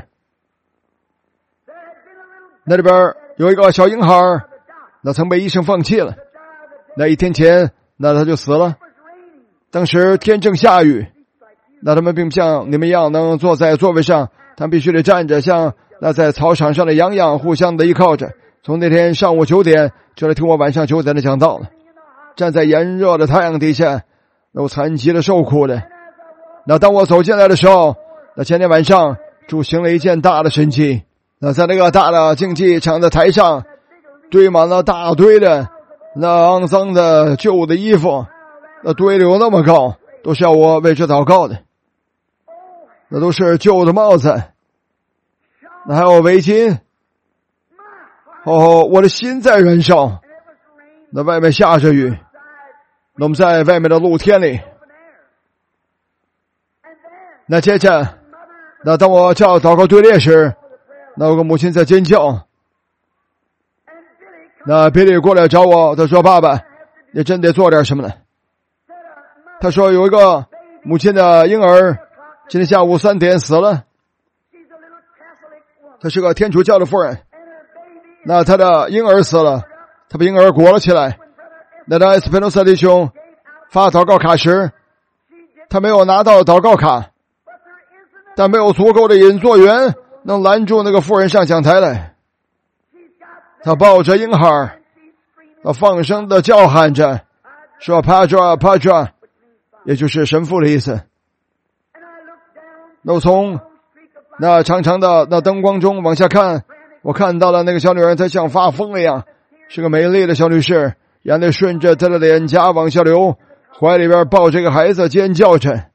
那里边有一个小婴孩，那曾被医生放弃了，那1天前，那他就死了。当时天正下雨，那他们并不像你们一样能坐在座位上，他们必须得站着，像那在操场上的羊互相的依靠着， 从那天上午9点就来听我晚上9点的讲道了，站在炎热的太阳底下，有残疾的受苦的。那当我走进来的时候，那前天晚上主行了一件大的神迹。那在那个大的竞技场的台上，堆满了大堆的那肮脏的旧的衣服，那堆得有那么高，都是要我为之祷告的。那都是旧的帽子，那还有围巾。我的心在燃烧。那外面下着雨，那我们在外面的露天里。那接着，那当我叫祷告队列时，那有个母亲在尖叫。那比利过来找我，他说：“爸爸，你真得做点什么呢？”他说有一个母亲的婴儿今天下午3点死了。他是个天主教的妇人。那他的婴儿死了，他把婴儿裹了起来。那当埃斯佩诺萨弟兄发祷告卡时，他没有拿到祷告卡，但没有足够的引座员能拦住那个妇人上讲台来。他抱着婴孩，他放声的叫喊着，说 Padre Padre， 也就是神父的意思。那我从那长长的那灯光中往下看，我看到了那个小女人，她像发疯了一样，是个美丽的小女士，眼泪顺着她的脸颊往下流，怀里边抱着一个孩子尖叫着。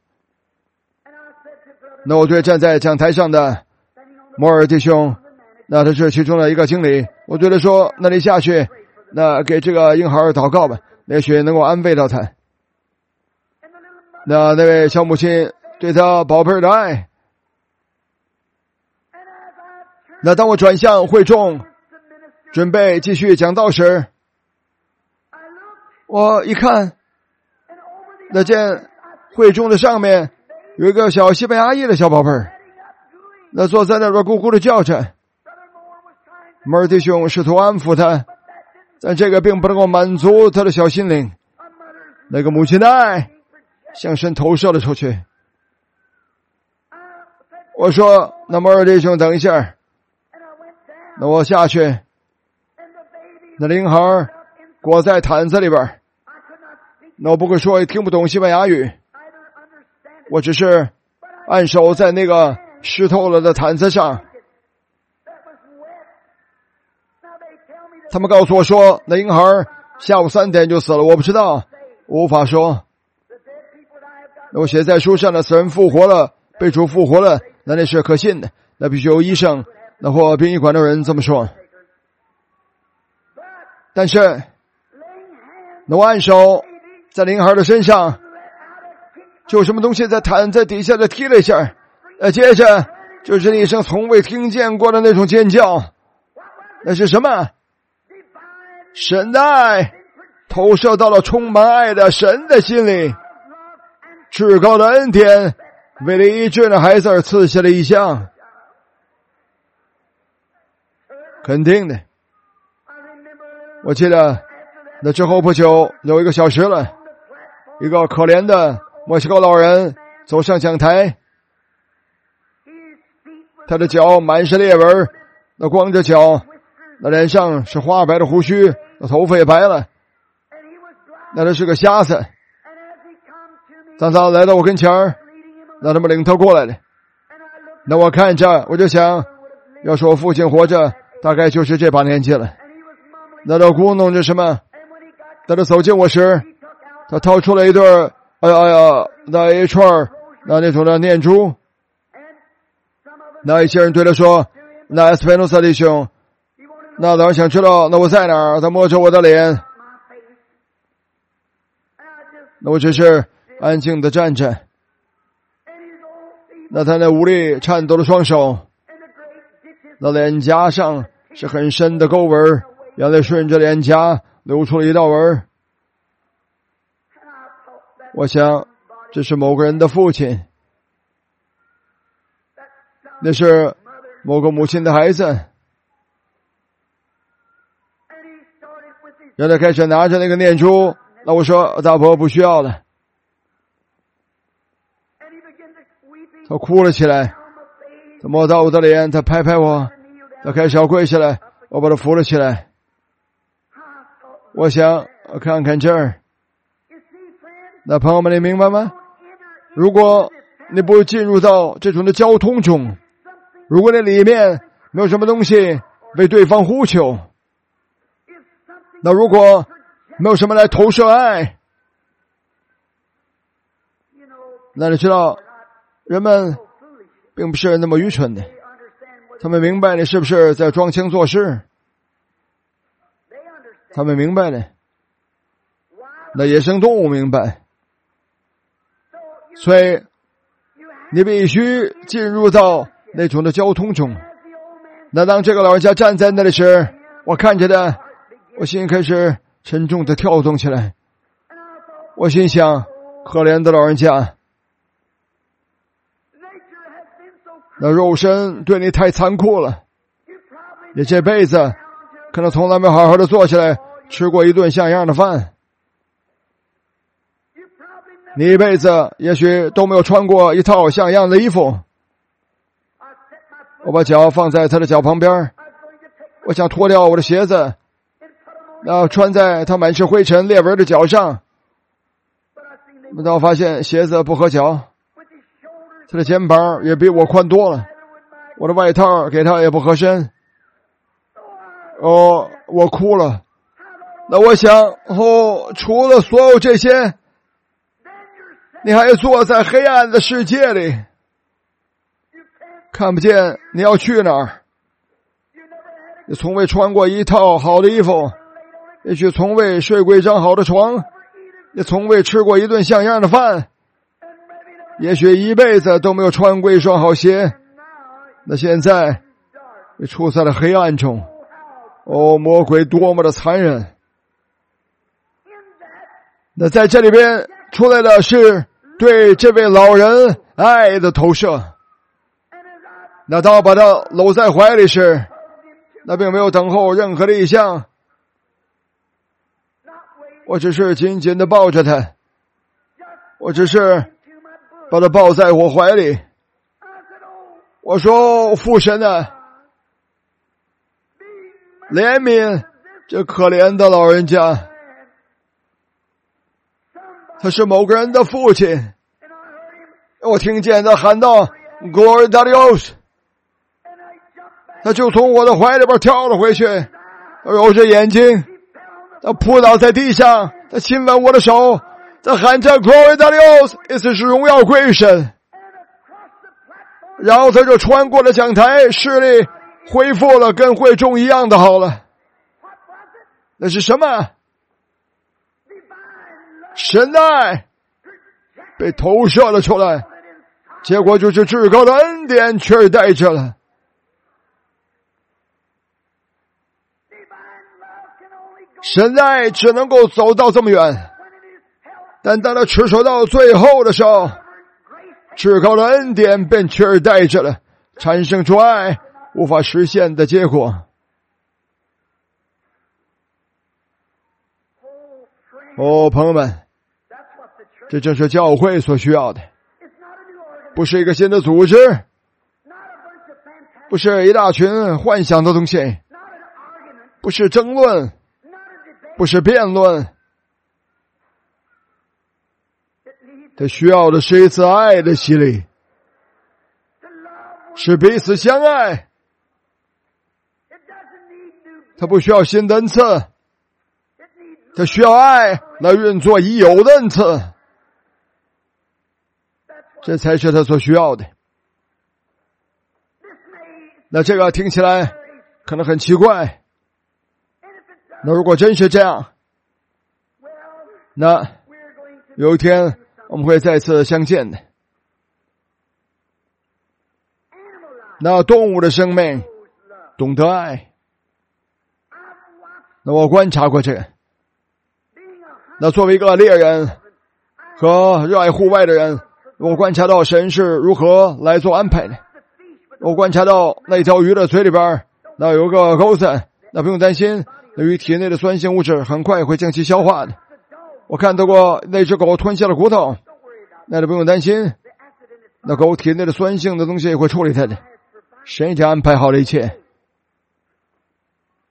那我对站在讲台上的摩尔弟兄，那他是其中的一个经理，我对他说：“那你下去，那给这个婴孩祷告吧，也许能够安慰到他。”那位小母亲对他宝贝的爱。那当我转向会众，准备继续讲道时，我一看，那见会众的上面有一个小西班牙裔的小宝贝儿，那坐在那边咕咕的叫着。摩尔弟兄试图安抚他，但这个并不能够满足他的小心灵。那个母亲的爱向神投射了出去。我说：“那摩尔弟兄等一下。”那我下去，那婴孩裹在毯子里边，那我不会说，也听不懂西班牙语，我只是按手在那个湿透了的毯子上。他们告诉我说，那婴孩下午3点就死了，我不知道，我无法说。那我写在书上的死人复活了，被主复活了，那是可信的，那必须由医生那或殡仪馆的人这么说。但是那我按手在婴孩的身上，就有什么东西在毯子底下的踢了一下，接着就是一声从未听见过的那种尖叫。那是什么？神的爱投射到了充满爱的神的心里，至高的恩典为了医治的孩子而赐下了异象。肯定的，我记得那之后不久有1个小时了，一个可怜的墨西哥老人走上讲台，他的脚满是裂纹，那光着脚，那脸上是花白的胡须，那头发也白了，那他是个瞎子。当他来到我跟前儿，那他们领他过来了。那我看着，我就想，要是我父亲活着，大概就是这把年纪了。那他咕哝着什么，当他走近我时，他掏出了一对那一串那种的念珠。那一些人对他说：“那埃斯佩诺萨弟兄，那老人想知道那我在哪儿？”他摸着我的脸。那我只是安静的站着。那他那无力颤抖的双手，那脸颊上是很深的沟纹，眼泪顺着脸颊流出了一道纹。我想这是某个人的父亲，那是某个母亲的孩子。让他开始拿着那个念珠，那我说大伯不需要了。他哭了起来，他摸到我的脸，他拍拍我，他开始要跪下来， 我把他扶了起来。我想看看这儿。那朋友们，你明白吗？如果你不进入到这种的交通中，如果你里面没有什么东西为对方呼求，那如果没有什么来投射爱，那你知道人们并不是那么愚蠢的，他们明白你是不是在装腔作势，他们明白的，那野生动物明白，所以你必须进入到那种的交通中。那当这个老人家站在那里时，我看着他，我心开始沉重的跳动起来。我心想，可怜的老人家，那肉身对你太残酷了，你这辈子可能从来没好好的坐下来吃过一顿像样的饭，你一辈子也许都没有穿过一套像样的衣服。我把脚放在他的脚旁边，我想脱掉我的鞋子，穿在他满是灰尘裂纹的脚上，但我发现鞋子不合脚，他的肩膀也比我宽多了，我的外套给他也不合身。我哭了。那我想，除了所有这些，你还坐在黑暗的世界里，看不见你要去哪儿。你从未穿过一套好的衣服，也许从未睡过一张好的床，你从未吃过一顿像样的饭，也许一辈子都没有穿过一双好鞋。那现在你处在了黑暗中，魔鬼多么的残忍。那在这里边出来的是对这位老人爱的投射。那当我把他搂在怀里时，那并没有等候任何的意向，我只是紧紧地抱着他，我只是把他抱在我怀里。我说，父神啊，怜悯这可怜的老人家，他是某个人的父亲。我听见他喊道 Gloria a Dios， 他就从我的怀里边跳了回去，他揉着眼睛，他扑倒在地上，他亲吻我的手，他喊着 Gloria a Dios， 意思是荣耀归神。然后他就穿过了讲台，视力恢复了跟会众一样的好了。那是什么？神爱被投射了出来，结果就是至高的恩典取代着了。神爱只能够走到这么远，但当他持守到最后的时候，至高的恩典便取而代之了，产生出爱无法实现的结果。朋友们，这正是教会所需要的，不是一个新的组织，不是一大群幻想的东西，不是争论，不是辩论，他需要的是一次爱的洗礼，是彼此相爱。他不需要新的恩赐，他需要爱来运作已有的恩赐，这才是他所需要的。那这个听起来可能很奇怪，那如果真是这样，那有一天我们会再次相见的。那动物的生命懂得爱，那我观察过这个。那作为一个猎人和热爱户外的人，我观察到神是如何来做安排的。我观察到那条鱼的嘴里边那有个钩子，那不用担心，那鱼体内的酸性物质很快会将其消化的。我看到过那只狗吞下了骨头，那就不用担心，那狗体内的酸性的东西会处理它的。神已经安排好了一切。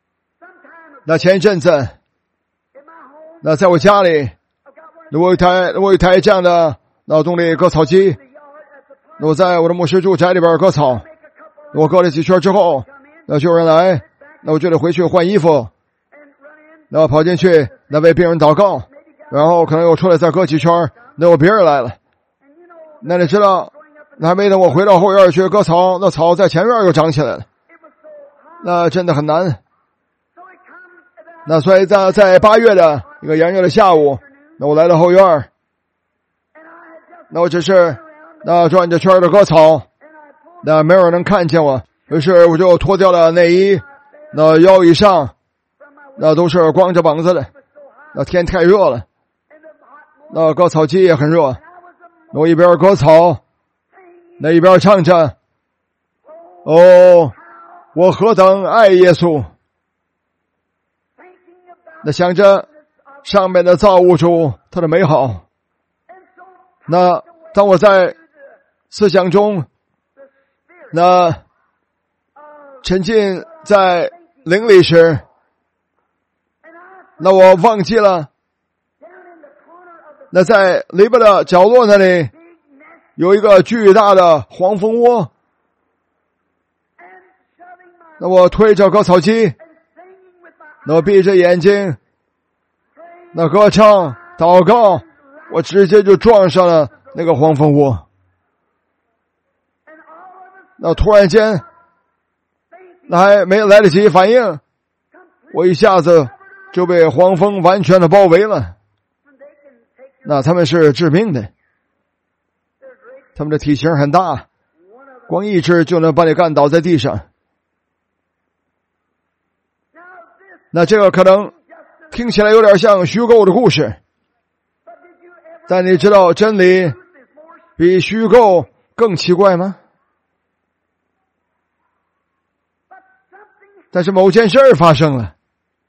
那前一阵子，那在我家里，我有一台这样的脑动力割草机。我在我的牧师住宅里边割草，我割了几圈之后，那就有人来，那我就得回去换衣服，那我跑进去，那为病人祷告，然后可能又出来再割几圈，那有别人来了。那你知道，那还没等我回到后院去割草，那草在前院又长起来了，那真的很难。那所以在8月的一个炎热的下午，那我来到后院，那我只是那转着圈的割草，那没有人能看见我，于是我就脱掉了内衣，那腰以上那都是光着膀子的，那天太热了，那割草机也很热，我一边割草那一边唱着，哦，我何等爱耶稣，那想着上面的造物主他的美好。那当我在思想中那沉浸在灵里时，那我忘记了那在里边的角落那里有一个巨大的黄蜂窝，那我推着割草机，那我闭着眼睛，那歌唱祷告，我直接就撞上了那个黄蜂窝。那突然间那还没来得及反应，我一下子就被黄蜂完全的包围了。那他们是致命的，他们的体型很大，光一只就能把你干倒在地上。那这个可能听起来有点像虚构的故事，但你知道真理比虚构更奇怪吗？但是某件事儿发生了，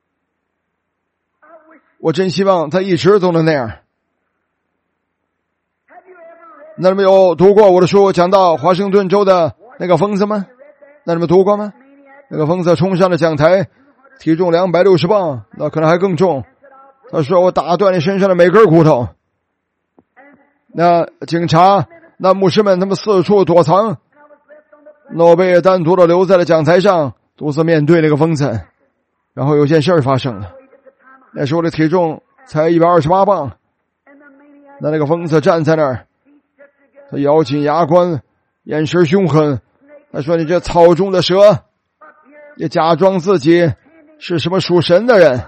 我真希望他一直都能那样。那你们有读过我的书讲到华盛顿州的那个疯子吗？那你们读过吗？那个疯子冲上了讲台，体重260磅，那可能还更重。他说我打断你身上的每根骨头。那警察那牧师们他们四处躲藏，那我被单独的留在了讲台上，独自面对那个疯子。然后有件事发生了，那时候我的体重才128磅，那个疯子站在那儿，他咬紧牙关，眼神凶狠，他说你这草中的蛇，也假装自己是什么属神的人，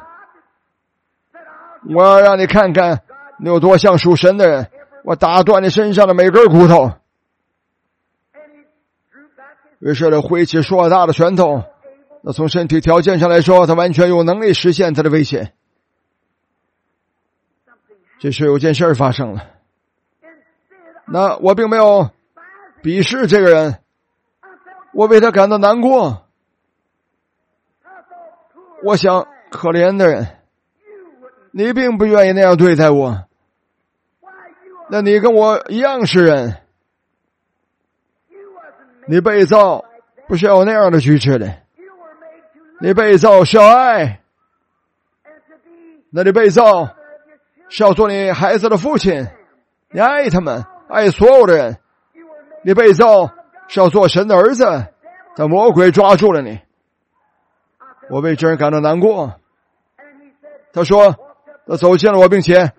我要让你看看你有多像属神的人，我打断你身上的每根骨头。于是他挥起硕大的拳头，那从身体条件上来说，他完全有能力实现他的威胁。这时有件事发生了，那我并没有鄙视这个人，我为他感到难过。我想可怜的人，你并不愿意那样对待我，那你跟我一样是人，你被造不是要那样的举止的，你被造是要爱，那你被造是要做你孩子的父亲，你爱他们，爱所有的人，你被造是要做神的儿子，但魔鬼抓住了你。我为这人感到难过。他说他走近了我，并且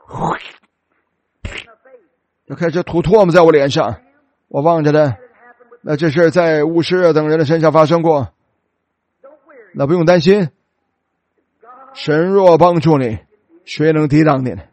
就开始吐唾沫在我脸上。我望着他，那这事在巫师等人的身上发生过，那不用担心，神若帮助你，谁能抵挡你呢？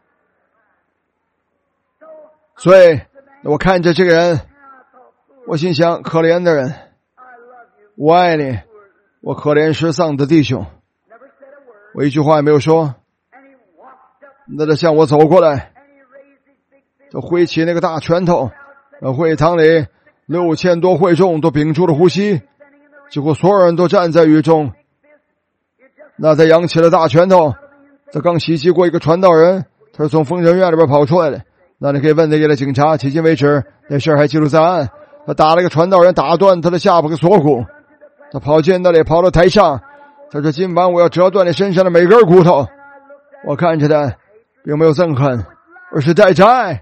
所以我看着这个人，我心想可怜的人，我爱你，我可怜失丧的弟兄。我一句话也没有说，那他向我走过来，就挥起那个大拳头，会堂里6000多会众都屏住了呼吸，几乎所有人都站在雨中。那他扬起了大拳头，他刚袭击过一个传道人，他是从疯人院里边跑出来的。那你可以问那个警察，迄今为止那事儿还记录在案。他打了一个传道人，打断他的下巴和锁骨，他跑进那里，跑到台上， 他说今晚我要折断你身上的每根骨头。我看着他并没有憎恨，而是带着爱。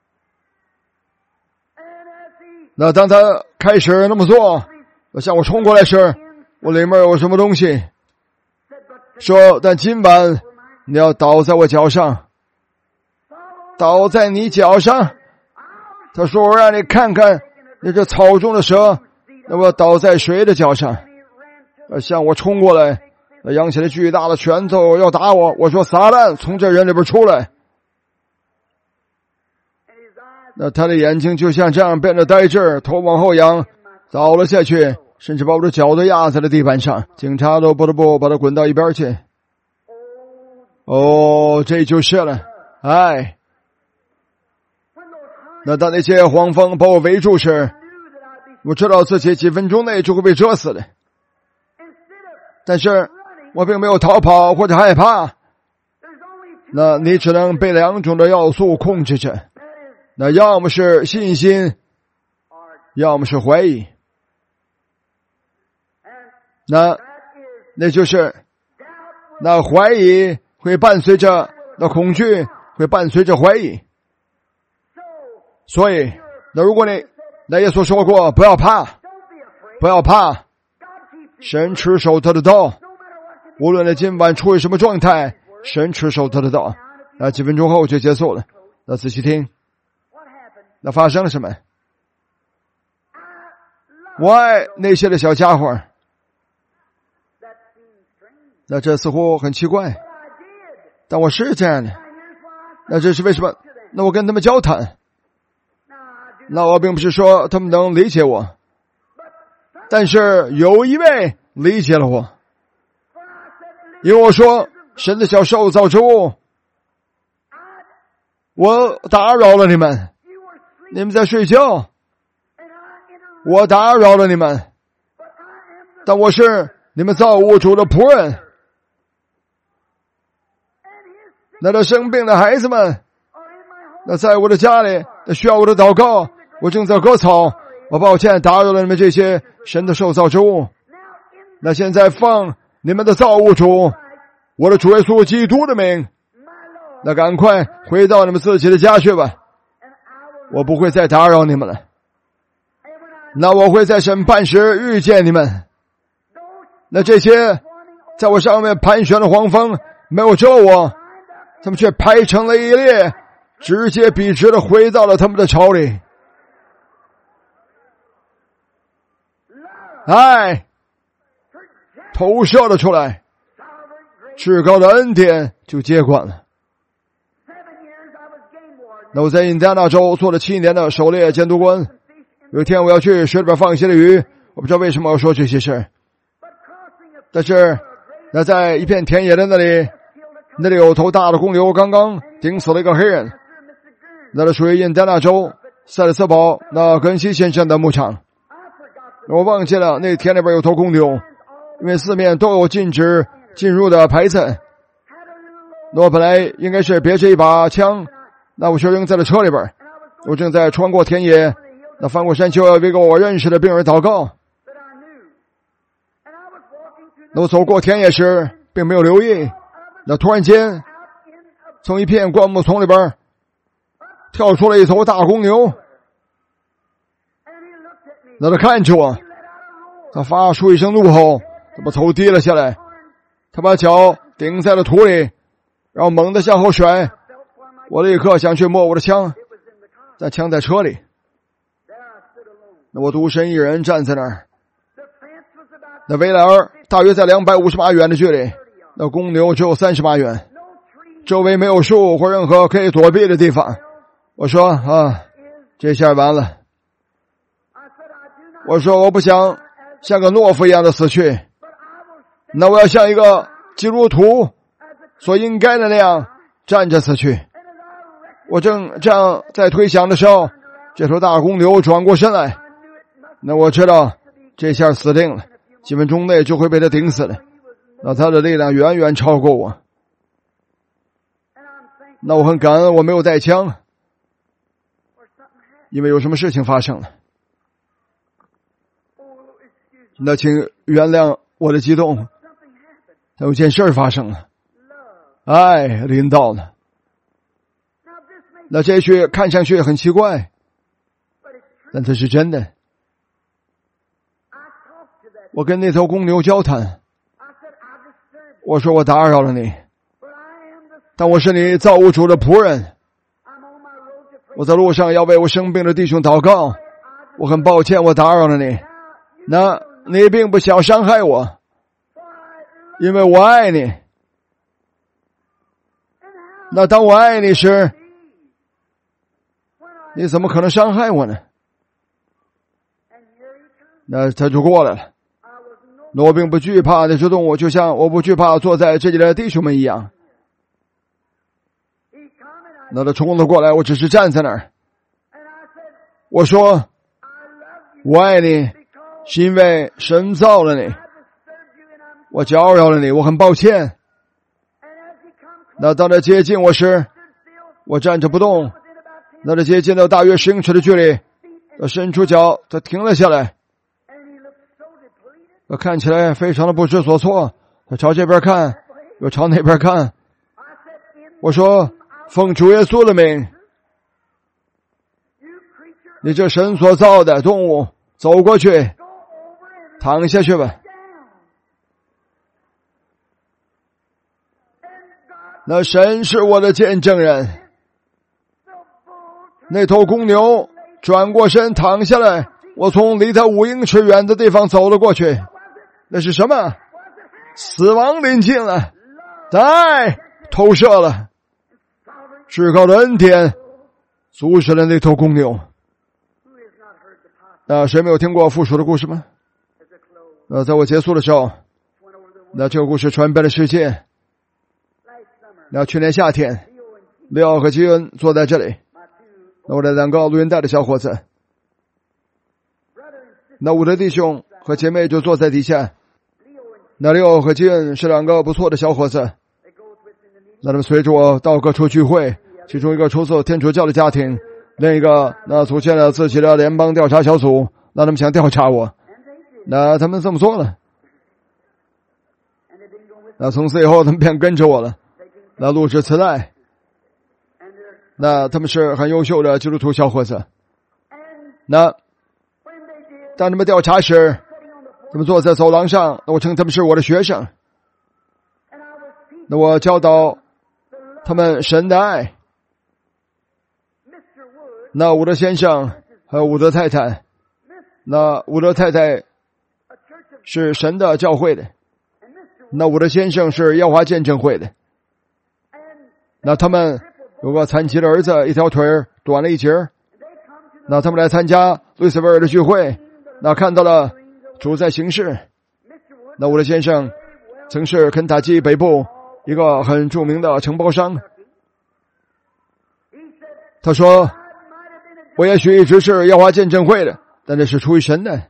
那当他开始那么做，向我冲过来时，我里面有什么东西说，但今晚你要倒在我脚上，倒在你脚上。他说我让你看看那只草中的蛇，那么倒在谁的脚上。向我冲过来，扬起了巨大的拳头要打我。我说撒旦从这人里边出来。那他的眼睛就像这样变得呆滞，头往后仰，倒了下去，甚至把我的脚都压在了地板上。警察都不得不把他滚到一边去。哦，这就是了爱。那当那些黄蜂把我围住时，我知道自己几分钟内就会被蛰死的，但是我并没有逃跑或者害怕。那你只能被两种的要素控制着，那要么是信心，要么是怀疑。那就是那怀疑会伴随着那恐惧，会伴随着怀疑。所以那如果那耶稣说过不要怕，不要怕，神持守他的道，无论那今晚处于什么状态，神持守他的道。那几分钟后就结束了。那仔细听，那发生了什么？我爱那些的小家伙，那这似乎很奇怪，但我是这样的。那这是为什么？那我跟他们交谈，那我并不是说他们能理解我，但是有一位理解了我，因为我说神的小受造之物，我打扰了你们，你们在睡觉，我打扰了你们，但我是你们造物主的仆人。那这生病的孩子们，那在我的家里，那需要我的祷告，我正在割草，我抱歉打扰了你们这些神的受造之物。那现在奉你们的造物主我的主耶稣基督的名，那赶快回到你们自己的家去吧，我不会再打扰你们了。那我会在审判时遇见你们。那这些在我上面盘旋的黄蜂没有蛰我，他们却排成了一列，直接笔直的回到了他们的巢里。爱投射了出来，至高的恩典就接管了。那我在印第安纳州做了7年的狩猎监督官。有一天我要去水里边放一些的鱼，我不知道为什么要说这些事，但是那在一片田野的那里有头大的公牛刚刚顶死了一个黑人。那是属于印第安纳州塞勒斯堡那根西先生的牧场。我忘记了那田里边有头公牛，因为四面都有禁止进入的牌子。那我本来应该是别着一把枪，那我却扔在了车里边。我正在穿过田野，那翻过山丘，要为个我认识的病人祷告。那我走过田野时并没有留意，那突然间从一片灌木丛里边跳出了一头大公牛。那他看着我，他发出一声怒吼，他把头低了下来，他把脚顶在了土里，然后猛地向后甩。我立刻想去摸我的枪，但枪在车里。那我独身一人站在那儿，那围栏大约在250码远的距离，那公牛只有30码远，周围没有树或任何可以躲避的地方。我说啊，这下完了。我说我不想像个懦夫一样的死去，那我要像一个基督徒所应该的那样站着死去。我正这样在推想的时候，这头大公牛转过身来，那我知道这下死定了，几分钟内就会被他顶死了。那他的力量远远超过我。那我很感恩我没有带枪，因为有什么事情发生了。那请原谅我的激动， 但有件事发生了，爱临到了。那这句看上去很奇怪，但这是真的。我跟那头公牛交谈，我说我打扰了你，但我是你造物主的仆人，我在路上要为我生病的弟兄祷告，我很抱歉我打扰了你，那你并不想伤害我，因为我爱你。那当我爱你时，你怎么可能伤害我呢？那他就过来了。那我并不惧怕那只动物，就像我不惧怕坐在这里的弟兄们一样。那他冲了过来，我只是站在那儿。我说我爱你，是因为神造了你，我搅扰了你，我很抱歉。那当他接近我时，我站着不动。那他接近到大约10英尺的距离，他伸出脚，他停了下来。他看起来非常的不知所措，他朝这边看，又朝那边看。我说奉主耶稣的名，你这神所造的动物，走过去，躺下去吧。那神是我的见证人。那头公牛转过身躺下来，我从离他5英尺远的地方走了过去。那是什么？死亡临近了，爱投射了，至高的恩典阻止了那头公牛。谁没有听过复数的故事吗？在我结束的时候，那这个故事传遍了世界。那去年夏天，利奥和基恩坐在这里，那我的2个录音带的小伙子，那我的弟兄和姐妹就坐在底下。那利奥和基恩是2个不错的小伙子，那他们随着我到各处聚会，其中一个出自天主教的家庭，另一个那组建了自己的联邦调查小组，那他们想调查我，那他们这么做了。那从此以后他们便跟着我了，那录制磁带。那他们是很优秀的基督徒小伙子。那当他们调查时，他们坐在走廊上，那我称他们是我的学生。那我教导他们神的爱。那伍德先生和伍德太太，那伍德太太是神的教会的，那伍德先生是耀华见证会的。那他们有个残疾的儿子，一条腿短了一截，那他们来参加路易斯维尔的聚会，那看到了主在行事。那伍德先生曾是肯塔基北部一个很著名的承包商。他说我也许一直是耀华见证会的，但这是出于神的。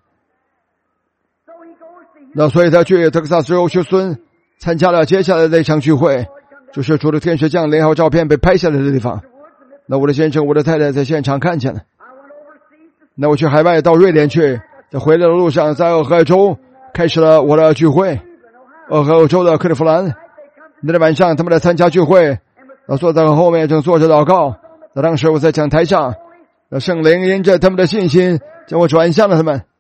那所以他去德克萨斯州休斯敦参加了接下来的那场聚会，就是主的天使降临还有照片被拍下来的地方。那我的先生我的太太在现场看见了。那我去海外到瑞典去，在回来的路上在俄亥州开始了我的聚会，俄亥州的克利夫兰。那天晚上他们来参加聚会，坐在后面正坐着祷告。那当时我在讲台上，那圣灵因着他们的信心将我转向了他们。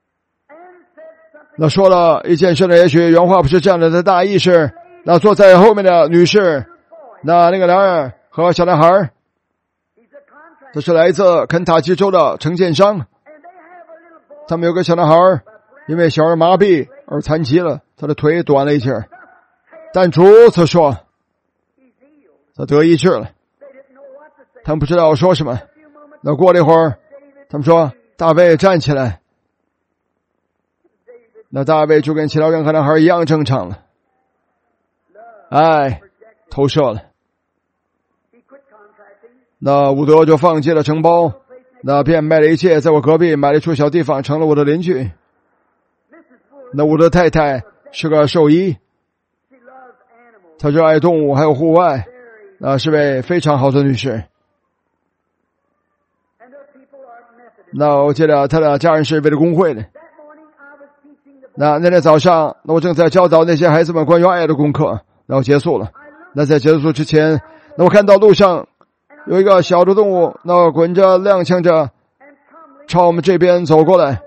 那说了一件事呢，也许原话不是这样的，大意是那坐在后面的女士，那个男人和小男孩，这是来自肯塔基州的承建商。他们有个小男孩因为小儿麻痹而残疾了，他的腿短了一截，但主则说他得医治了。他们不知道说什么。那过了一会儿，他们说大卫站起来。那大卫就跟其他任何男孩一样正常了，爱投射了。那伍德就放弃了承包，那便卖了一切，在我隔壁买了一处小地方，成了我的邻居。那伍德太太是个兽医，她热爱动物还有户外，是位非常好的女士。那我记得她的家人是为了工会的。 那天早上，那我正在教导那些孩子们关于爱的功课，然后结束了。那在结束之前，那我看到路上有一个小的动物，那滚着踉跄着朝我们这边走过来。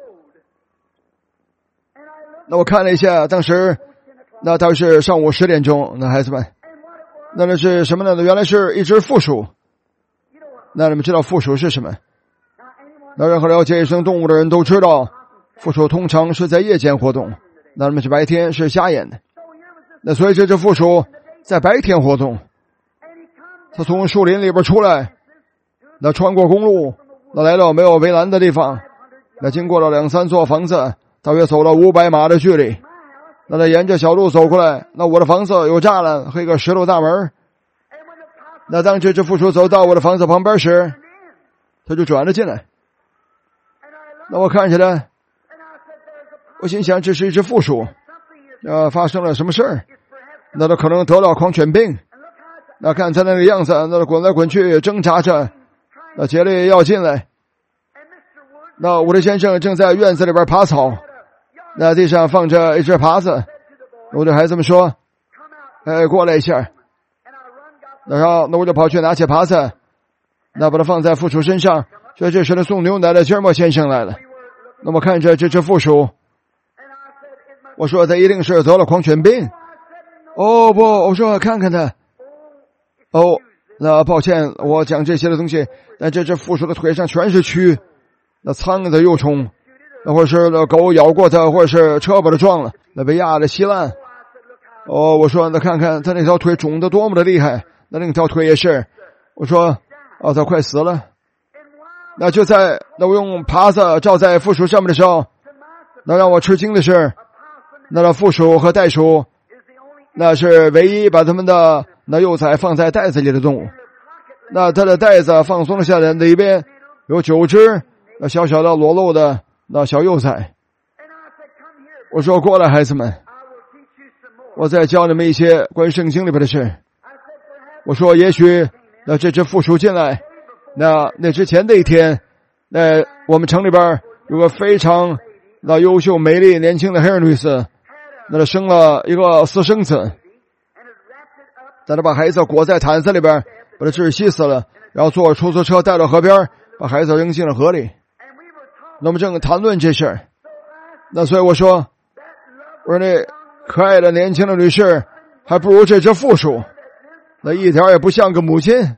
那我看了一下，当时那大概是上午10点钟，那孩子们，那是什么呢？原来是一只负鼠。那你们知道负鼠是什么？那任何了解野生动物的人都知道，负鼠通常是在夜间活动，那么是白天是瞎眼的。那所以这只负鼠在白天活动，它从树林里边出来，那穿过公路，那来到没有围栏的地方，那经过了2-3座房子，大约走了500码的距离。那他沿着小路走过来，那我的房子有栅栏和一个石头大门。那当这只负鼠走到我的房子旁边时，他就转了进来。那我看起来，我心想这是一只负鼠，发生了什么事儿？那他可能得了狂犬病。那看他那个样子，那滚来滚去挣扎着，那竭力要进来。那伍德先生正在院子里边爬草，那地上放着一只耙子。我对孩子们说：“过来一下。”然后那我就跑去拿起耙子，那把它放在负鼠身上。所以这时呢，送牛奶的吉尔莫先生来了。那么看着这只负鼠，我说他一定是得了狂犬病。哦不，我说看看他。哦，那抱歉，我讲这些的东西，但这只负鼠的腿上全是蛆，那苍蝇的幼虫，那或者是那狗咬过它，或者是车把它撞了，那被压得稀烂。哦，我说那看看他那条腿肿得多么的厉害，那另一条腿也是。我说他快死了。那就在那我用耙子照在负鼠上面的时候，那让我吃惊的是，那负鼠和袋鼠那是唯一把它们的那幼崽放在袋子里的动物。那它的袋子放松了下来，里边有9只那小小的裸露的那小幼崽。我说过来孩子们，我再教你们一些关于圣经里边的事。我说也许那这只负鼠进来，那之前的一天，那我们城里边有个非常那优秀美丽年轻的黑人女士，那生了一个私生子，但她把孩子裹在毯子里边，把他窒息死了，然后坐出租车带到河边，把孩子扔进了河里。那么正谈论这事儿，那所以我说那可爱的年轻的女士还不如这只负鼠，那一点也不像个母亲。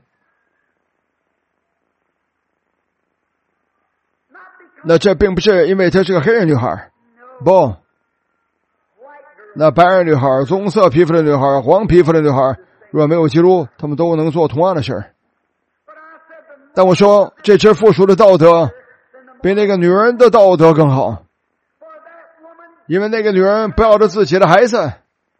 那这并不是因为她是个黑人女孩，不，那白人女孩、棕色皮肤的女孩、黄皮肤的女孩，若没有基督，她们都能做同样的事儿。但我说这只负鼠的道德比那个女人的道德更好，因为那个女人不要着自己的孩子，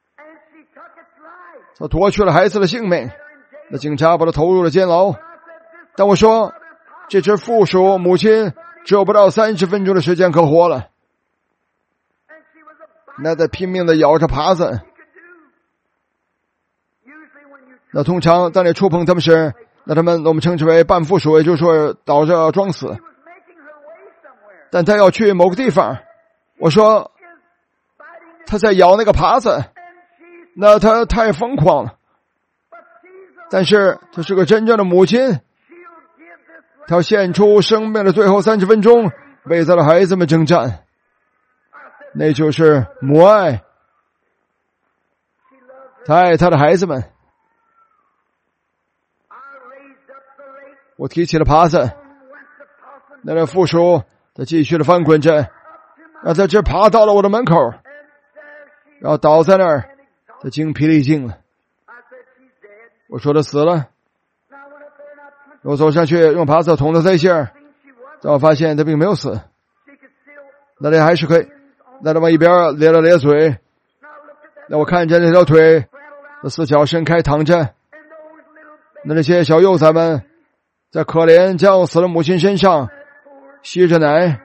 她夺去了孩子的性命，那警察把她投入了监牢。但我说这只负鼠母亲只有不到30分钟的时间可活了，那在拼命的咬着耙子。那通常当你触碰他们时，那他们我们称之为半负鼠，也就是说倒着装死。但他要去某个地方，我说他在咬那个耙子，那他太疯狂了。但是他是个真正的母亲，他要献出生命的最后30分钟，为他的孩子们征战，那就是母爱。他爱他的孩子们。我提起了耙子，那负鼠他继续的翻滚着，让他只爬到了我的门口，然后倒在那儿，他精疲力尽了。我说他死了。我走上去用耙子捅了他一下，但我发现他并没有死，那他还是可以，那他往一边咧了咧嘴。那我看见那条腿，那4脚伸开躺着，那些小幼崽们在可怜将死的母亲身上吸着奶。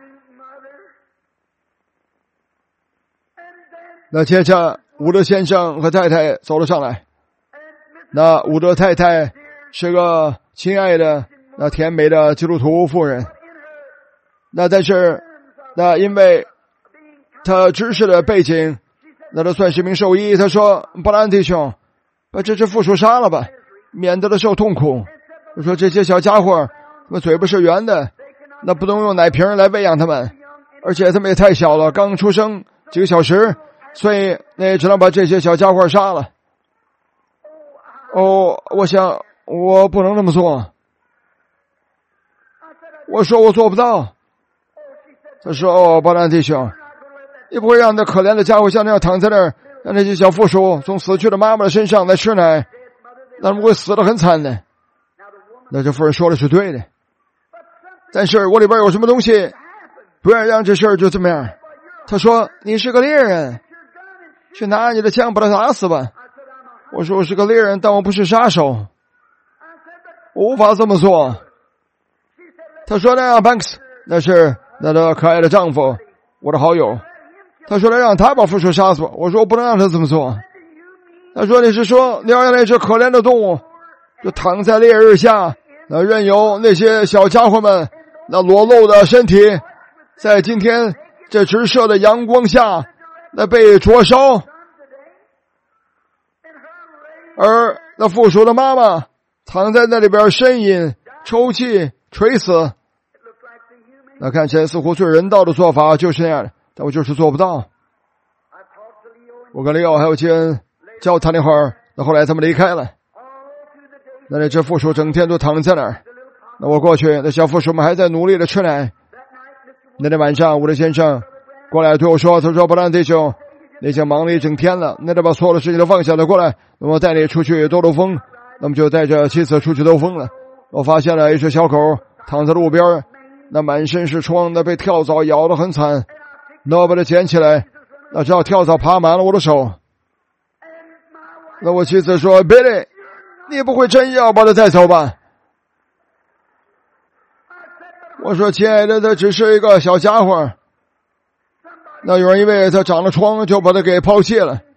那接着伍德先生和太太走了上来。那伍德太太是个亲爱的那甜美的基督徒妇人。那但是那因为他知识的背景，那他算是名兽医。他说：“布兰弟兄，把这只负鼠杀了吧，免得他受痛苦。”我说：“这些小家伙，他们嘴巴是圆的，那不能用奶瓶来喂养他们，而且他们也太小了，刚出生几个小时，所以那只能把这些小家伙杀了。”哦，我想我不能这么做。我说我做不到。他说：“哦，布兰弟兄，你不会让那可怜的家伙像那样躺在那儿，让那些小负鼠从死去的妈妈的身上来吃奶，那他们会死得很惨的。”那这妇人说的是对的，但是我里边有什么东西不愿让这事儿就这么样。他说：“你是个猎人，去拿你的枪把他打死吧。”我说：“我是个猎人，但我不是杀手，我无法这么做。”他说：“那样 Banks， 那是那个可爱的丈夫，我的好友。”他说：“让他把负鼠杀死我。”我说：“我不能让他这么做。”他说：“你是说你要让那只可怜的动物就躺在烈日下，那任由那些小家伙们那裸露的身体在今天这直射的阳光下那被灼烧，而那负鼠的妈妈躺在那里边呻吟抽泣垂死。那看起来似乎最人道的做法就是那样的，但我就是做不到。我跟利奥还有基恩交谈了一会儿，那后来他们离开了。那只负鼠整天都躺在那儿，那我过去，那小负鼠们还在努力的吃奶。那天晚上我的先生过来对我说：“他说布兰弟兄，你已经忙了一整天了，那得把所有的事情都放下来过来，那么带你出去兜兜风。”那么就带着妻子出去兜风了。我发现了一只小狗躺在路边，那满身是疮，那被跳蚤咬得很惨。那我把它捡起来，那只要跳蚤爬满了我的手。那我妻子说：“Billy，你不会真要把它带走吧？”我说：“亲爱的，它只是一个小家伙。”那有人因为它长了疮就把它给抛弃了。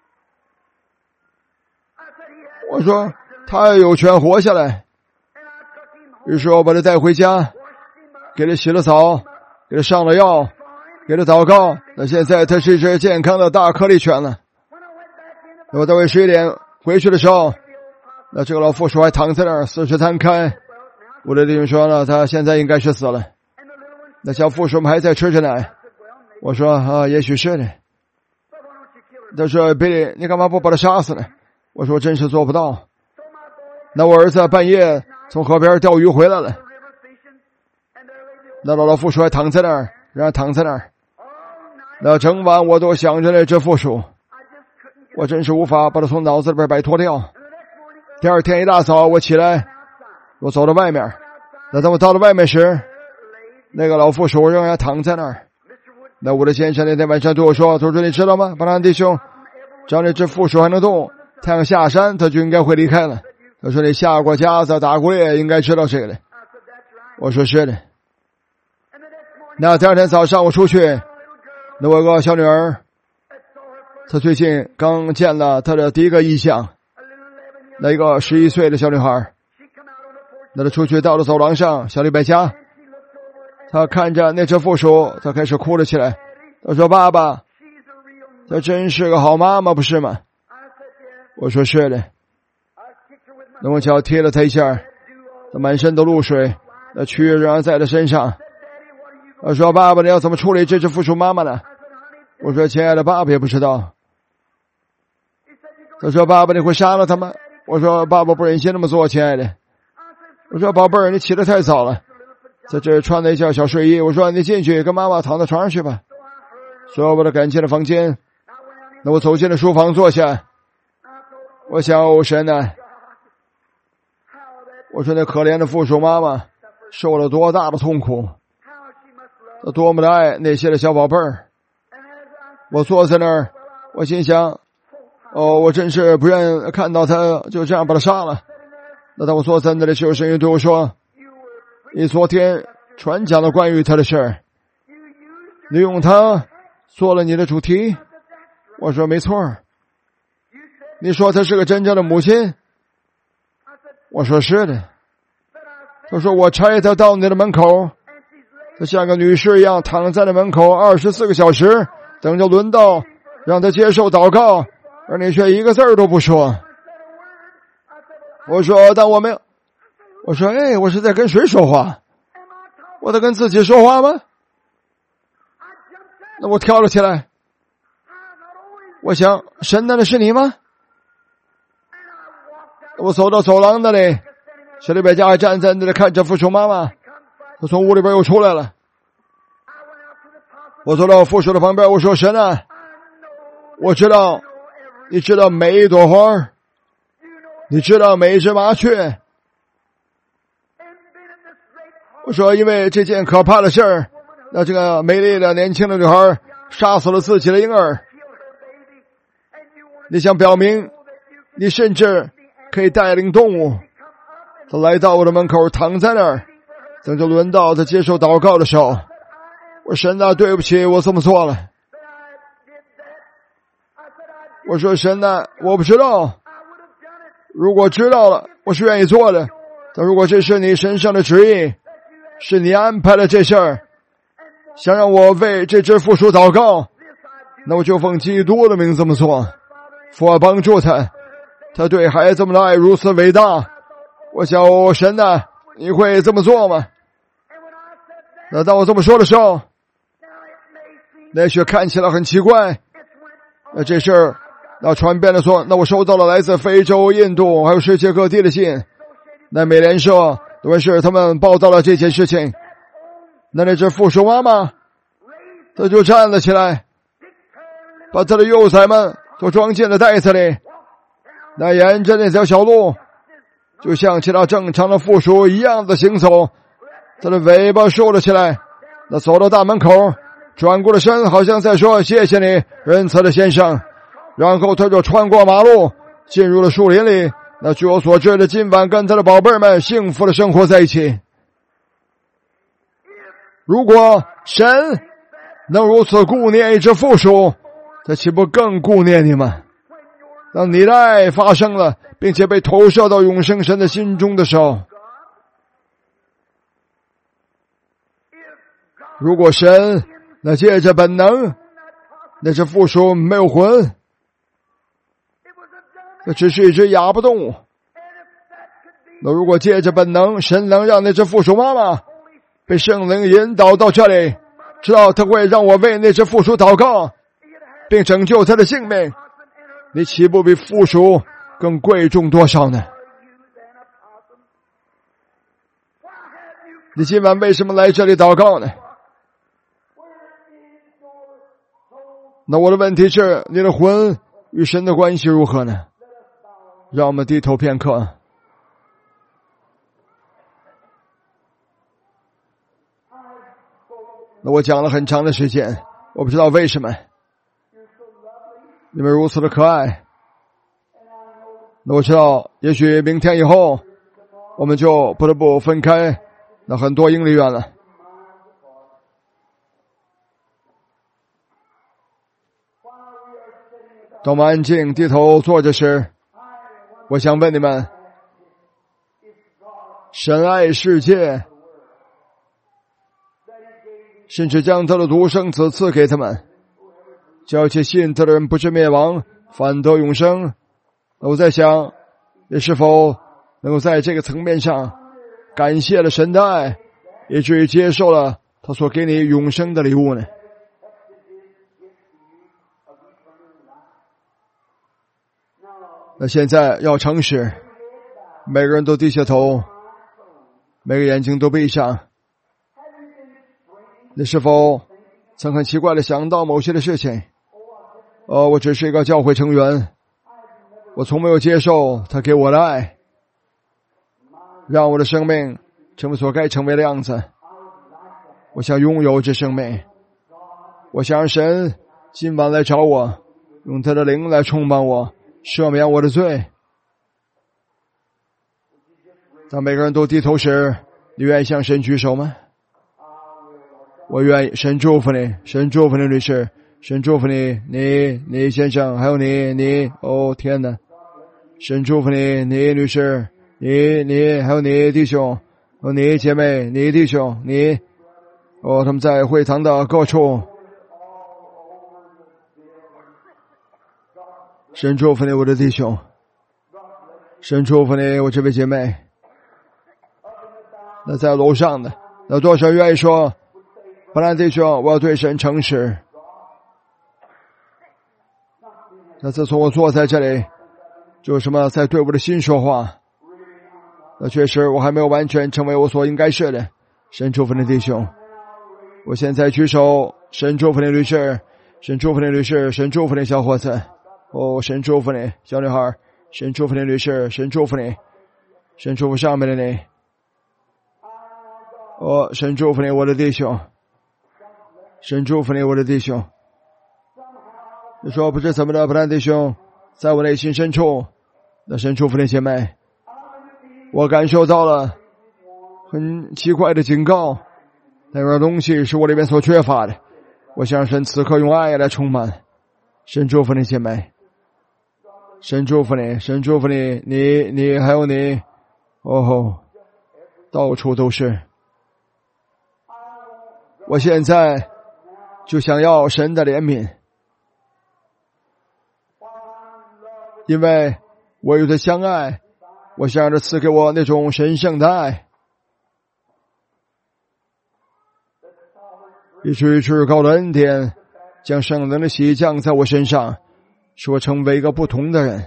我说：“他有权活下来。”于是我把它带回家，给它洗了澡，给它上了药，给它祷告。那现在它是一只健康的大颗粒犬了。我大约11点回去的时候，那这个老负鼠还躺在那儿四肢摊开。我的弟兄说呢，他现在应该是死了。那小负鼠们还在吃着奶。我说：“啊，也许是的。”他说：“Billy，你干嘛不把他杀死呢？”我说：“真是做不到。”那我儿子半夜从河边钓鱼回来了，那老负鼠还躺在那儿，让他躺在那儿。那整晚我都想着那只负鼠，我真是无法把它从脑子里边摆脱掉。第二天一大早我起来，我走到外面，那当我到了外面时，那个老负鼠仍然躺在那儿。那我的先生那天晚上对我说：“他说你知道吗，布兰弟兄，只要那只负鼠还能动，太阳下山他就应该会离开了。他说你下过夹子打过猎，应该知道这个的。”我说是的。那第二天早上我出去，那我有个小女儿，她最近刚见了她的第一个异象，那一个11岁的小女孩。那她出去到了走廊上，小李白家，她看着那只负鼠，她开始哭了起来。她说：“爸爸，她真是个好妈妈，不是吗？”我说是的。那我脚踢了她一下，她满身的露水，那蛆仍然在她身上。我说：“爸爸，你要怎么处理这只负鼠妈妈呢？”我说：“亲爱的，爸爸也不知道。”他说：“爸爸，你会杀了他吗？”我说：“爸爸不忍心那么做，亲爱的。”我说：“宝贝儿，你起得太早了，在这穿了一件小睡衣。”我说：“你进去跟妈妈躺在床上去吧。”所以我把他赶进了房间。那我走进了书房坐下，我想：“哦，神啊！”我说：“那可怜的负鼠妈妈受了多大的痛苦，她多么的爱那些的小宝贝儿。”我坐在那儿，我心想：“哦，我真是不愿看到她就这样把她杀了。”那当我坐在那里，就有声音对我说：“你昨天传讲了关于她的事儿，你用她做了你的主题。”我说：“没错。”你说她是个真正的母亲？我说：“是的。”他说：“我差她到你的门口，她像个女士一样躺在那门口24个小时， 等着轮到让他接受祷告，而你却一个字儿都不说。我说，但我没有。我说，我是在跟谁说话？我在跟自己说话吗？那我跳了起来。我想，神难道是你吗？我走到走廊那里，小李百家还站在那里看着附属妈妈。他从屋里边又出来了。我走到附属的旁边，我说，神啊，我知道，你知道每一朵花，你知道每一只麻雀。我说，因为这件可怕的事儿，那这个美丽的年轻的女孩杀死了自己的婴儿。你想表明，你甚至可以带领动物，他来到我的门口，躺在那儿，等着轮到他接受祷告的时候。我神啊，对不起，我这么做了。我说，神啊，我不知道，如果知道了，我是愿意做的，但如果这是你身上的旨意，是你安排了这事儿，想让我为这只附属祷告，那我就奉基督的名这么做。父啊，帮助他，他对孩子们的爱如此伟大。我想，神啊，你会这么做吗？那当我这么说的时候，那许看起来很奇怪，那这事儿那传遍了说，那我收到了来自非洲、印度还有世界各地的信。那美联社都是他们报道了这件事情。那只附属妈妈，她就站了起来，把她的幼崽们都装进了袋子里。那沿着那条小路，就像其他正常的附属一样的行走，她的尾巴竖了起来。那走到大门口，转过了身，好像在说谢谢你，仁慈的先生。然后他就穿过马路，进入了树林里。那据我所知的，今晚跟他的宝贝们幸福的生活在一起。如果神能如此顾念一只附属，他岂不更顾念你吗？当你的爱发生了，并且被投射到永生神的心中的时候，如果神那借着本能，那只附属没有魂，那只是一只哑巴动物。那如果借着本能，神能让那只附属妈妈被圣灵引导到这里，知道他会让我为那只附属祷告，并拯救他的性命，你岂不比附属更贵重多少呢？你今晚为什么来这里祷告呢？那我的问题是，你的魂与神的关系如何呢？让我们低头片刻。那我讲了很长的时间，我不知道为什么你们如此的可爱。那我知道，也许明天以后我们就不得不分开那很多英里远了。当我们安静低头坐着时，我想问你们，神爱世界，甚至将他的独生子赐给他们，叫一切信他的人不至灭亡，反得永生。我在想，你是否能够在这个层面上感谢了神的爱，以至于接受了他所给你永生的礼物呢？那现在要诚实，每个人都低下头，每个眼睛都闭上。你是否曾很奇怪的想到某些的事情？我只是一个教会成员，我从没有接受他给我的爱，让我的生命成为所该成为的样子。我想拥有这生命，我想让神今晚来找我，用他的灵来充满我，赦免我的罪。当每个人都低头时，你愿意向神举手吗？我愿意。神祝福你，神祝福你女士，神祝福你，你先生，还有你，哦天哪，神祝福你，你女士，你还有你弟兄，你姐妹，你弟兄，他们在会堂的各处。 神祝福你，我的弟兄。神祝福你，我这位姐妹。那在楼上的，那多少愿意说，布兰弟兄，我要对神诚实。那自从我坐在这里，就什么在对我的心说话。那确实我还没有完全成为我所应该是的。神祝福你弟兄。我现在举手，神祝福你律师，神祝福你律师，神祝福你小伙子。哦，神祝福你小女孩，神祝福你律师，神祝福你，神祝福上面的你。哦，神祝福你我的弟兄，神祝福你我的弟兄。你说不知怎么的，布兰弟兄，在我内心深处，那神祝福你姐妹，我感受到了很奇怪的警告，那个东西是我里面所缺乏的，我想神此刻用爱来充满。神祝福你姐妹，神祝福你，神祝福你，你还有你，哦，到处都是。我现在就想要神的怜悯，因为我有着相爱，我想让他赐给我那种神圣的爱，以至于至高的恩典将圣灵的喜降在我身上，使我成为一个不同的人。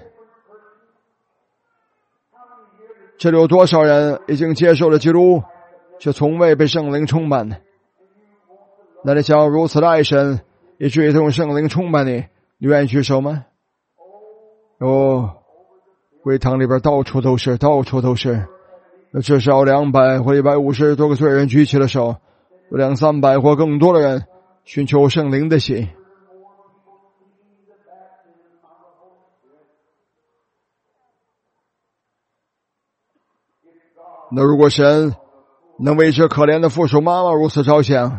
这里有多少人已经接受了基督，却从未被圣灵充满呢？那你想要如此的爱神，以至于这种圣灵充满你，你愿意举手吗？哦，会堂里边到处都是，到处都是。至少200或150多个罪人举起了手，有200-300或更多的人寻求圣灵的喜。那如果神能为这可怜的附属妈妈如此着想，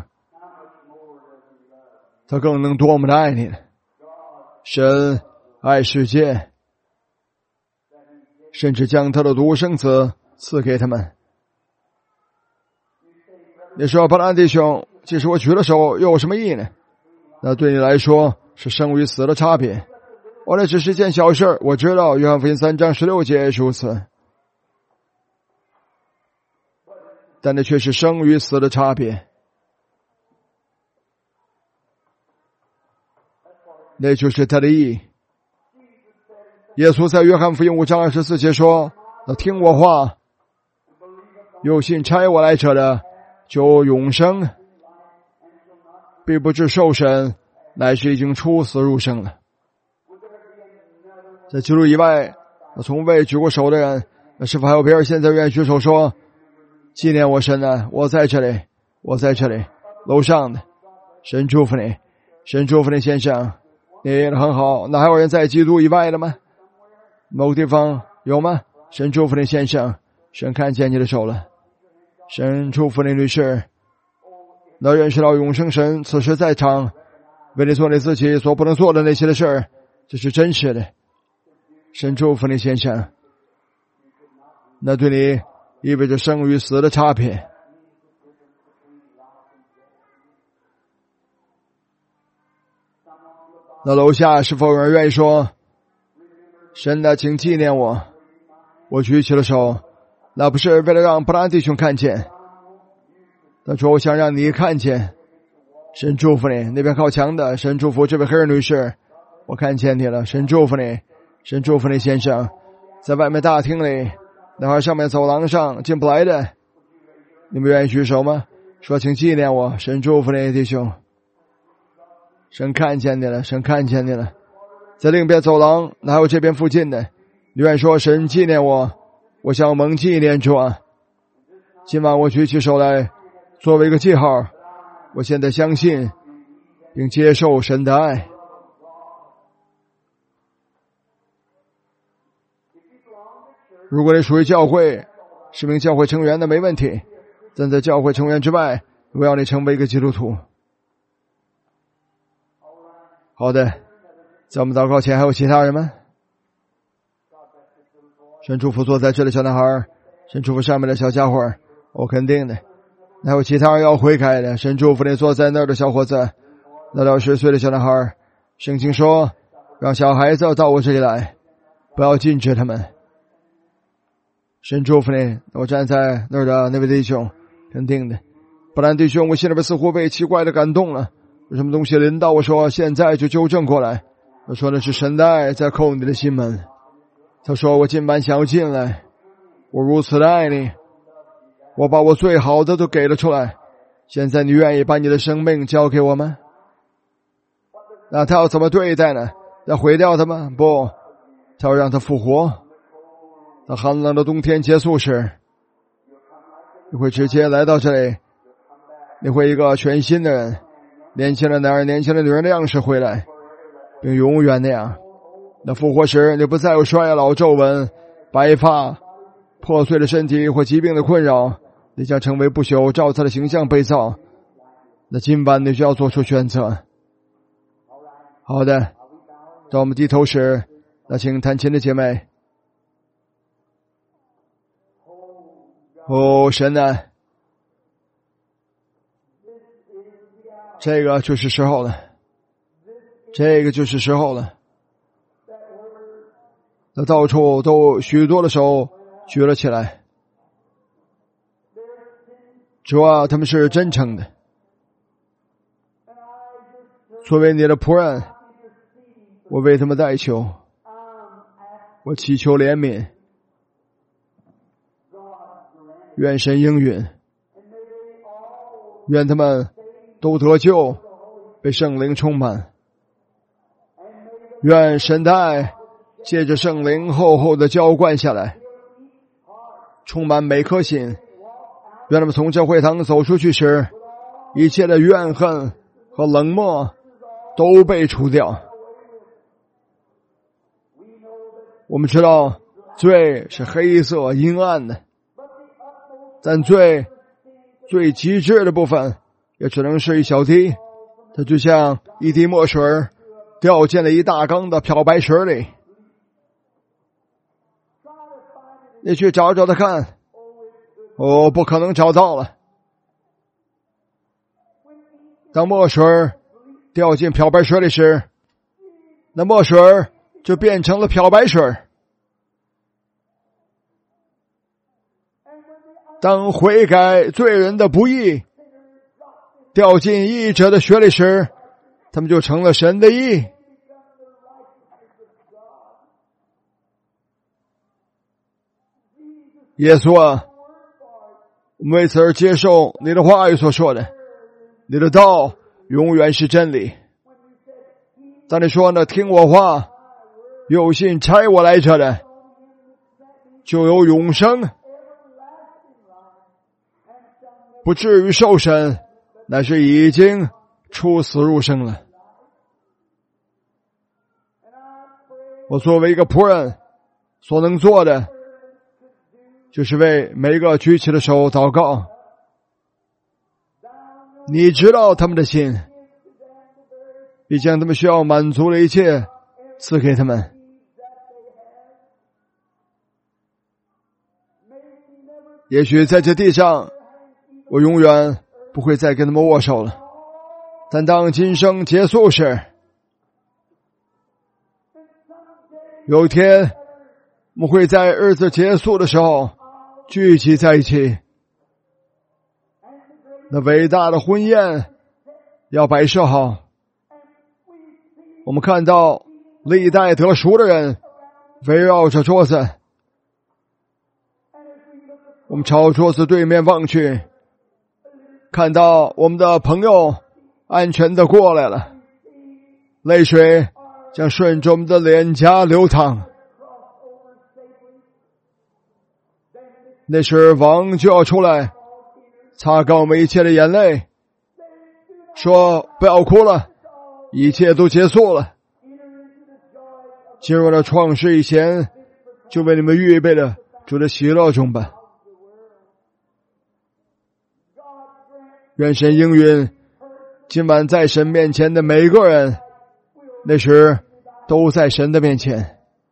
他更能多么的爱你呢？神爱世界，甚至将他的独生子赐给他们。你说布兰弟兄，即使我举了手又有什么意义呢？那对你来说是生与死的差别。那只是一件小事，我知道约翰福音3章16节是如此，但那却是生与死的差别。那就是他的意义。耶稣在约翰福音5章24节说，听我话，有信差我来者的就永生，必不至受审，乃是已经出死入生了。在基督以外从未举过手的人，是否还有别人现在愿意举手说，纪念我神呢？我在这里，我在这里，楼上的。神祝福你，神祝福你先生，你很好。那还有人在基督以外的吗？某个地方有吗？神祝福你先生，神看见你的手了。神祝福你女士，那认识到永生神此时在场，为你做你自己所不能做的那些的事，这是真实的。神祝福你先生，那对你意味着生与死的差别。那楼下是否有人愿意说，神的请纪念我？我举起了手，那不是为了让布兰弟兄看见，但是我想让你看见。神祝福你，那边靠墙的，神祝福这位黑人女士，我看见你了。神祝福你，神祝福你先生，在外面大厅里，那会儿上面走廊上进不来的，你们愿意举手吗？说请纪念我。神祝福你弟兄，神看见你了，神看见你了。在另一边走廊，还有这边附近的，你愿意说神纪念我，我想蒙纪念主啊。今晚我举起手来作为一个记号，我现在相信并接受神的爱。如果你属于教会，是名教会成员的没问题，但在教会成员之外，我要你成为一个基督徒。好的，在我们祷告前还有其他人吗？神祝福坐在这里小男孩，神祝福上面的小家伙，我肯定的。还有其他人要悔改的，神祝福你坐在那儿的小伙子，那60岁的小男孩。圣经说， 让小孩子到我这里来，不要禁止他们。神祝福你。我站在那儿的那位弟兄肯定的，不然弟兄，我心里边似乎被奇怪的感动了，有什么东西临到我说现在就纠正过来。我说的是神的爱在叩你的心门。他说我今晚想要进来，我如此的爱你，我把我最好的都给了出来，现在你愿意把你的生命交给我吗？那他要怎么对待呢？要毁掉他吗？不，他要让他复活。当寒冷的冬天结束时，你会直接来到这里，你会一个全新的人，年轻的男人年轻的女人的样式回来，并永远那样。那复活时你不再有衰老皱纹白发破碎的身体或疾病的困扰，你将成为不朽照他的形象被造。那今晚你就要做出选择。好的，当我们低头时，那请弹琴的姐妹。哦，神啊，这个就是时候了，这个就是时候了。那到处都有许多的手举了起来。主啊，他们是真诚的。作为你的仆人，我为他们代求，我祈求怜悯，愿神应允，愿他们都得救，被圣灵充满，愿神的爱借着圣灵厚厚的浇灌下来，充满每颗心。愿他们从这会堂走出去时，一切的怨恨和冷漠都被除掉。我们知道罪是黑色阴暗的，但罪最极致的部分也只能是一小滴，它就像一滴墨水掉进了一大缸的漂白水里。你去找找它看，不可能找到了。当墨水掉进漂白水里时，那墨水就变成了漂白水。当悔改罪人的不义掉进义者的血里时，他们就成了神的义。耶稣啊，我们为此而接受你的话语所说的，你的道永远是真理。当你说呢，听我话，有信差我来者的，就有永生，不至于受审，乃是已经出死入生了。我作为一个仆人所能做的，就是为每一个举起的手祷告。你知道他们的心，并将他们需要满足的一切赐给他们。也许在这地上，我永远不会再跟他们握手了，但当今生结束时，有一天我们会在日子结束的时候聚集在一起，那伟大的婚宴要摆设好。我们看到历代得赎的人围绕着桌子，我们朝桌子对面望去，看到我们的朋友安全的过来了，泪水将顺着我们的脸颊流淌。那时王就要出来擦干我们一切的眼泪，说不要哭了，一切都结束了。进入了创世以前就为你们预备了主的喜乐中吧。愿神应允今晚在神面前的每一个人，那时都在神的面前。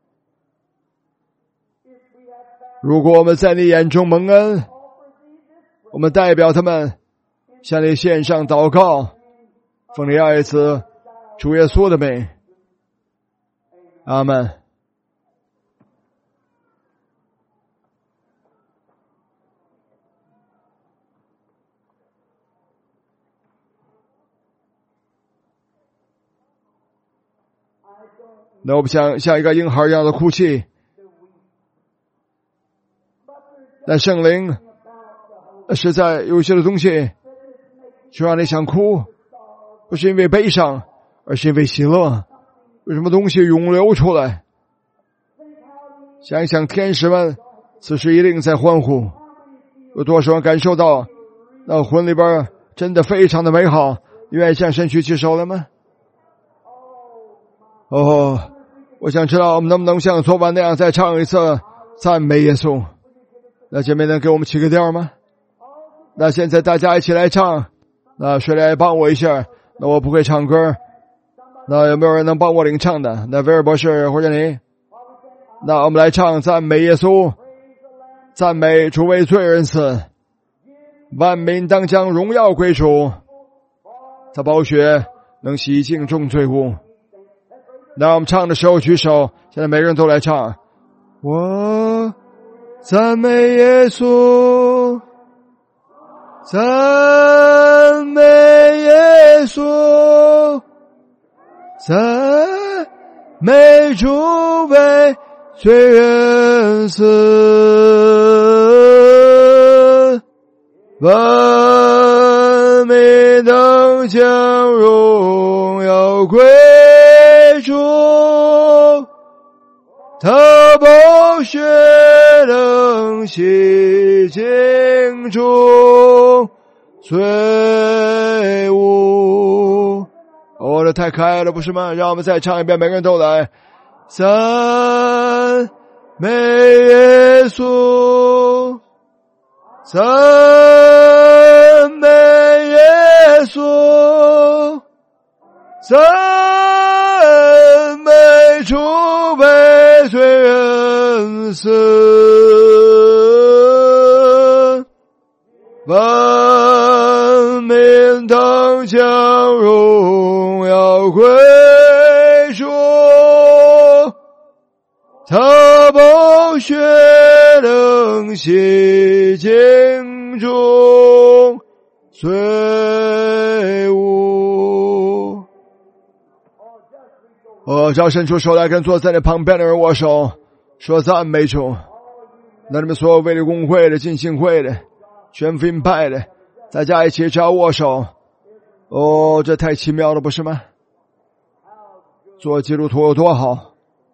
如果我们在你眼中蒙恩，我们代表他们向你献上祷告，奉你爱子主耶稣的名， 阿们。那我不想像一个婴孩一样的哭泣，但圣灵实在有些的东西就让你想哭，不是因为悲伤，而是因为喜乐。有什么东西涌流出来？想一想天使们此时一定在欢呼，有多少人感受到那魂里边真的非常的美好？你愿意向神举起手了吗？我想知道我们能不能像昨晚那样再唱一次赞美耶稣。那姐妹能给我们起个调吗？那现在大家一起来唱，那谁来帮我一下？那我不会唱歌，那有没有人能帮我领唱的？那威尔博士或者你？那我们来唱赞美耶稣，赞美主为罪人死，万民当将荣耀归主，他宝血能洗净众罪污。那我们唱的时候举手，现在每个人都来唱。我赞美耶稣，赞美耶稣，赞美主为罪人死，万民当将荣耀归主，他宝血能洗净众罪污。这太可爱了，不是吗？让我们再唱一遍，每个人都来。赞美耶稣，赞美耶稣，赞美主为罪人死，万民当将荣耀归主，他宝血能洗净众罪污。只要伸出手来跟坐在你旁边的人握手，说赞美主。那你们所有卫理公会的、浸信会的、全福音派的，大家一起只要握手。这太奇妙了，不是吗？做基督徒有多好。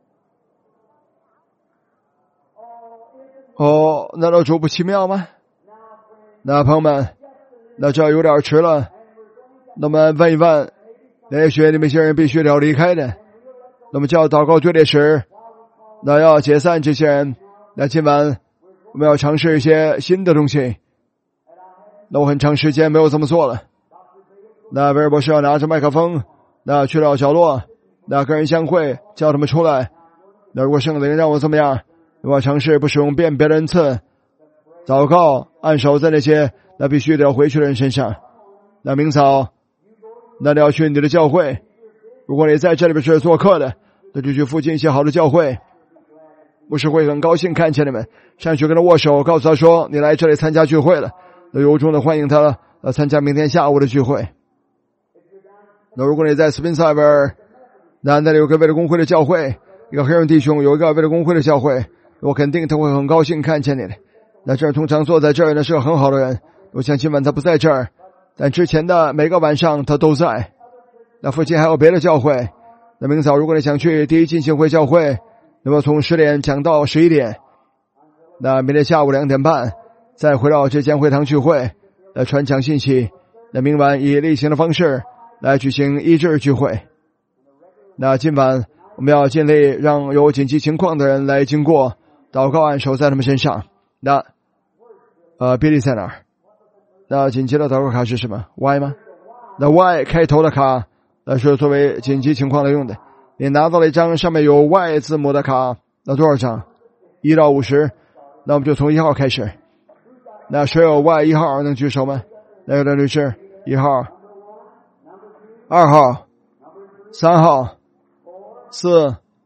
难道主不奇妙吗？那朋友们，那这有点迟了，那么问一问，也许你们些人必须要离开的，那么叫祷告队列时，那要解散这些人。那今晚我们要尝试一些新的东西，那我很长时间没有这么做了。那威尔博士要拿着麦克风，那去到角落，那跟人相会，叫他们出来。那如果圣灵让我怎么样，我要尝试不使用辨别的恩赐，祷告按手在那些那必须得要回去的人身上。那明早，那你要去你的教会，如果你在这里边是做客的，那就去附近一些好的教会，牧师会很高兴看见你们，上去跟他握手，告诉他说你来这里参加聚会了，那由衷的欢迎他参加明天下午的聚会。那如果你在斯宾塞尔，那里有个为了公会的教会，一个黑人弟兄有一个为了公会的教会，我肯定他会很高兴看见你的。那这儿通常坐在这儿呢是个很好的人，我想今晚他不在这儿，但之前的每个晚上他都在。那附近还有别的教会，那明早如果你想去第一浸信会教会，那么从10点讲到11点，那明天下午2点半再回到这间会堂聚会，来传讲信息。那明晚以例行的方式来举行医治聚会。那今晚我们要尽力让有紧急情况的人来经过，祷告按手在他们身上。那比利在哪儿？那紧急的祷告卡是什么？ Y 吗？那 Y 开头的卡，那是作为紧急情况的用的。你拿到了一张上面有 Y 字母的卡，那多少张？1到50。那我们就从1号开始。那谁有 Y 1号能举手吗？那有的女士，1号、2号、3号、4、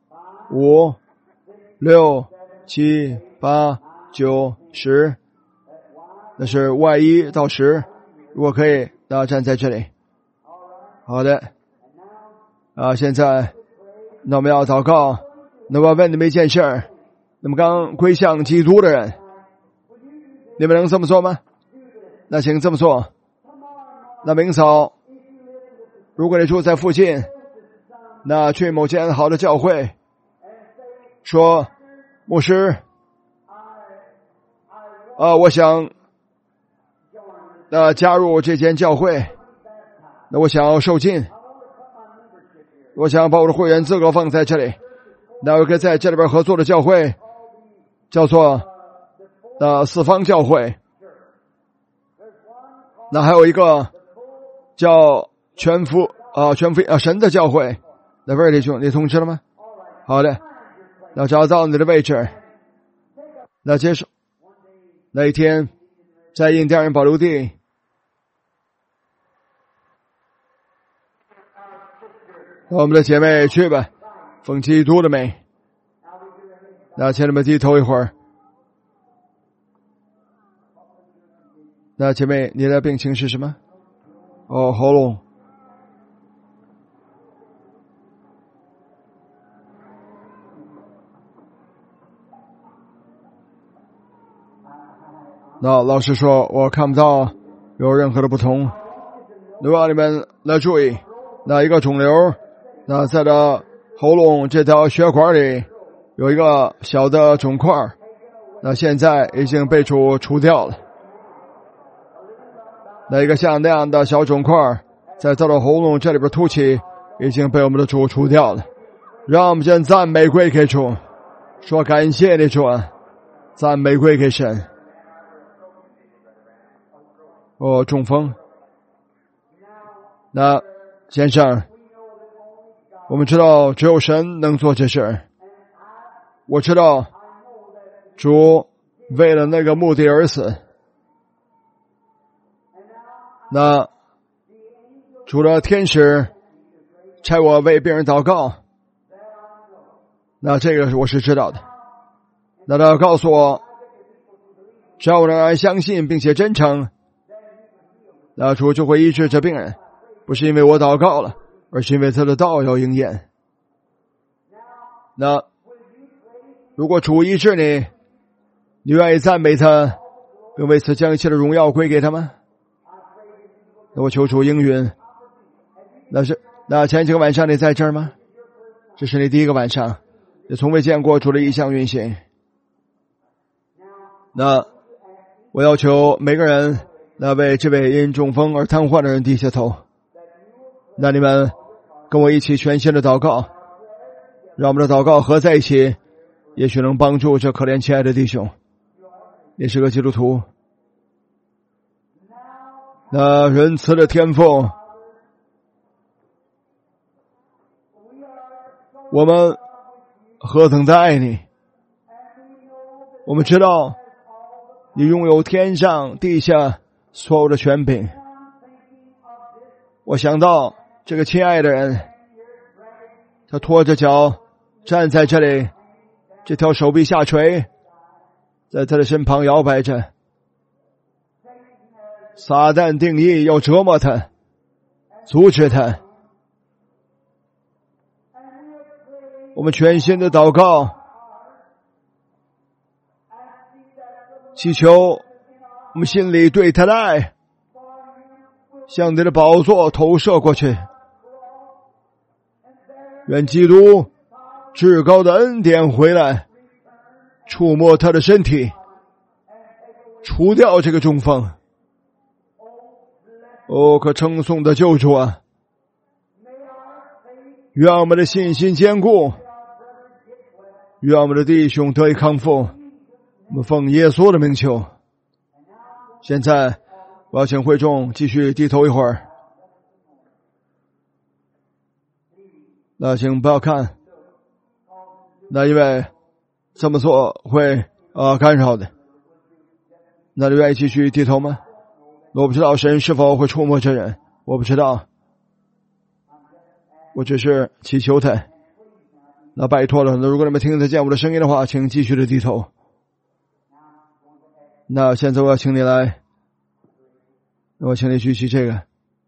5、6、7、8、9、10，那是5、1到10。如果可以，那站在这里。好的。现在，那我们要祷告。那我问你们一件事，那么刚归向基督的人，你们能这么做吗？那请这么做。那明早，如果你住在附近，那去某间好的教会，说，牧师，我想加入这间教会，那我想要受浸，我想把我的会员资格放在这里。那有一个在这里边合作的教会，叫做四方教会。那还有一个叫全福神的教会。那位弟兄，你通知了吗？好的，那找到你的位置。那接受那一天在印第安人保留地，我们的姐妹去吧，奉基督的名。那请你们低头一会儿。那姐妹，你的病情是什么？喉咙。那老师说我看不到有任何的不同。如果你们来注意，那一个肿瘤，那在这喉咙这条血管里有一个小的肿块，那现在已经被除掉了。那一个像那样的小肿块在这的喉咙这里边凸起，已经被我们的主除掉了。让我们先赞美归给主，说感谢你主，赞美归给神。中风。那先生，我们知道只有神能做这事。我知道主为了那个目的而死。那除了天使差我为病人祷告，那这个我是知道的。那他告诉我，只要我仍然相信并且真诚，那主就会医治这病人，不是因为我祷告了，而是因为他的道要应验。那如果主医治你，你愿意赞美他，并为此将一切的荣耀归给他吗？那我求主应允。那前几个晚上你在这儿吗？这是你第一个晚上，也从未见过主的异象运行。那我要求每个人，那为这位因中风而瘫痪的人低下头。那你们跟我一起全心的祷告，让我们的祷告合在一起，也许能帮助这可怜亲爱的弟兄。你是个基督徒。那仁慈的天父，我们何等的爱你。我们知道你拥有天上地下所有的权柄。我想到这个亲爱的人，他拖着脚站在这里，这条手臂下垂，在他的身旁摇摆着。撒旦定义要折磨他，阻止他。我们全心的祷告，祈求我们心里对他的爱向你的宝座投射过去。愿基督至高的恩典回来，触摸他的身体，除掉这个中风。可称颂的救主啊，愿我们的信心坚固，愿我们的弟兄得以康复。我们奉耶稣的名求。现在我要请会众继续低头一会儿。那请不要看，那因为这么做会干扰的。那你愿意继续低头吗？我不知道神是否会触摸这人，我不知道，我只是祈求他。 那拜托了，那如果你们听得见我的声音的话，请继续的低头。那现在我要请你来，我请你举起这个，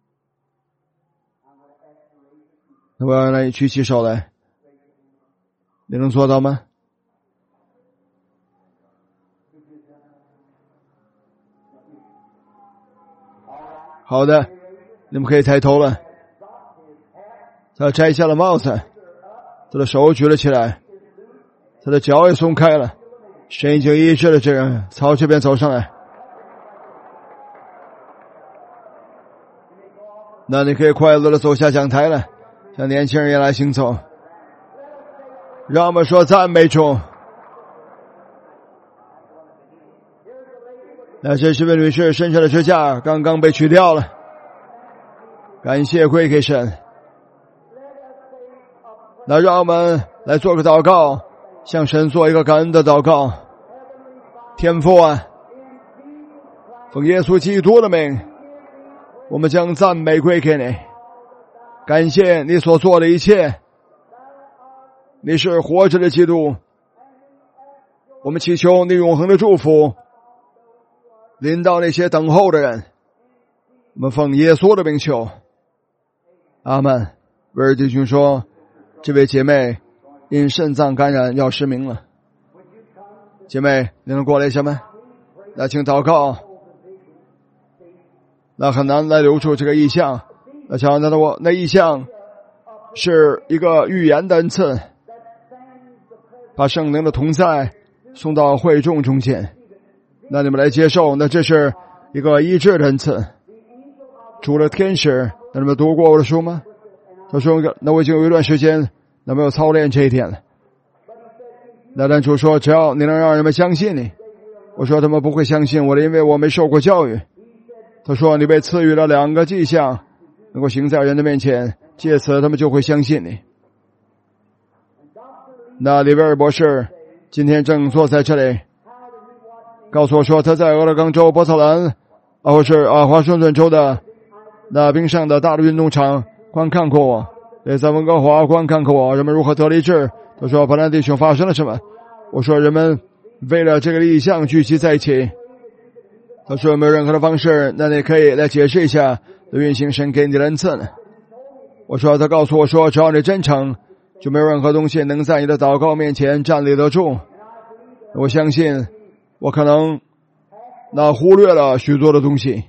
那我要让你举起手来，你能做到吗？好的，你们可以抬头了。他摘下了帽子，他的手举了起来，他的脚也松开了，神已经医治了这人，朝这边走上来。那你可以快乐的走下讲台了，像年轻人也来行走。让我们说赞美主。那这是位女士身上的支架刚刚被取掉了，感谢归给神。那让我们来做个祷告，向神做一个感恩的祷告。天父啊，奉耶稣基督的名，我们将赞美归给你，感谢你所做的一切。你是活着的基督，我们祈求你永恒的祝福临到那些等候的人，我们奉耶稣的名求，阿们。威尔弟兄说，这位姐妹因肾脏感染要失明了。姐妹，你能过来一下吗？那请祷告。那很难来留住这个意象，那瞧那意象是一个预言的恩赐，把圣灵的同在送到会众中间，那你们来接受，那这是一个医治的恩赐。除了天使，那你们读过我的书吗？他说那我已经有一段时间那没有操练这一点了。那但主说只要你能让人们相信你。我说他们不会相信我的，因为我没受过教育。他说你被赐予了2个迹象能够行在人的面前，借此他们就会相信你。那里维尔博士今天正坐在这里，告诉我说他在俄勒冈州波特兰或是华盛顿州的那冰上的大的运动场观看过我，也在温哥华观看过我，人们如何得医治。他说本来弟兄发生了什么？我说人们为了这个意象聚集在一起。他说有没有任何的方式，那你可以来解释一下运行神给你的恩赐呢？我说他告诉我说只要你真诚，就没有任何东西能在你的祷告面前站立得住。我相信我可能忽略了许多的东西。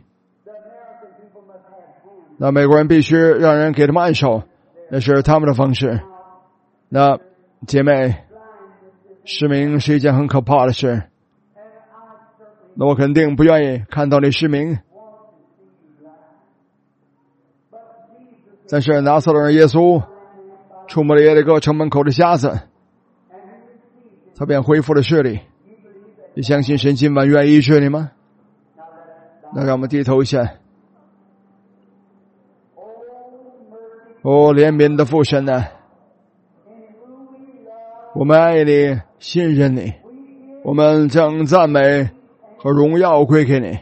那美国人必须让人给他们按手，那是他们的方式。那姐妹，失明是一件很可怕的事，那我肯定不愿意看到你失明。但是拿撒勒人耶稣触摸了耶利哥城门口的瞎子，他便恢复了视力。你相信神今晚愿意医治你吗？那让我们低头一下。怜悯的父神啊，我们爱你，信任你，我们将赞美和荣耀归给你。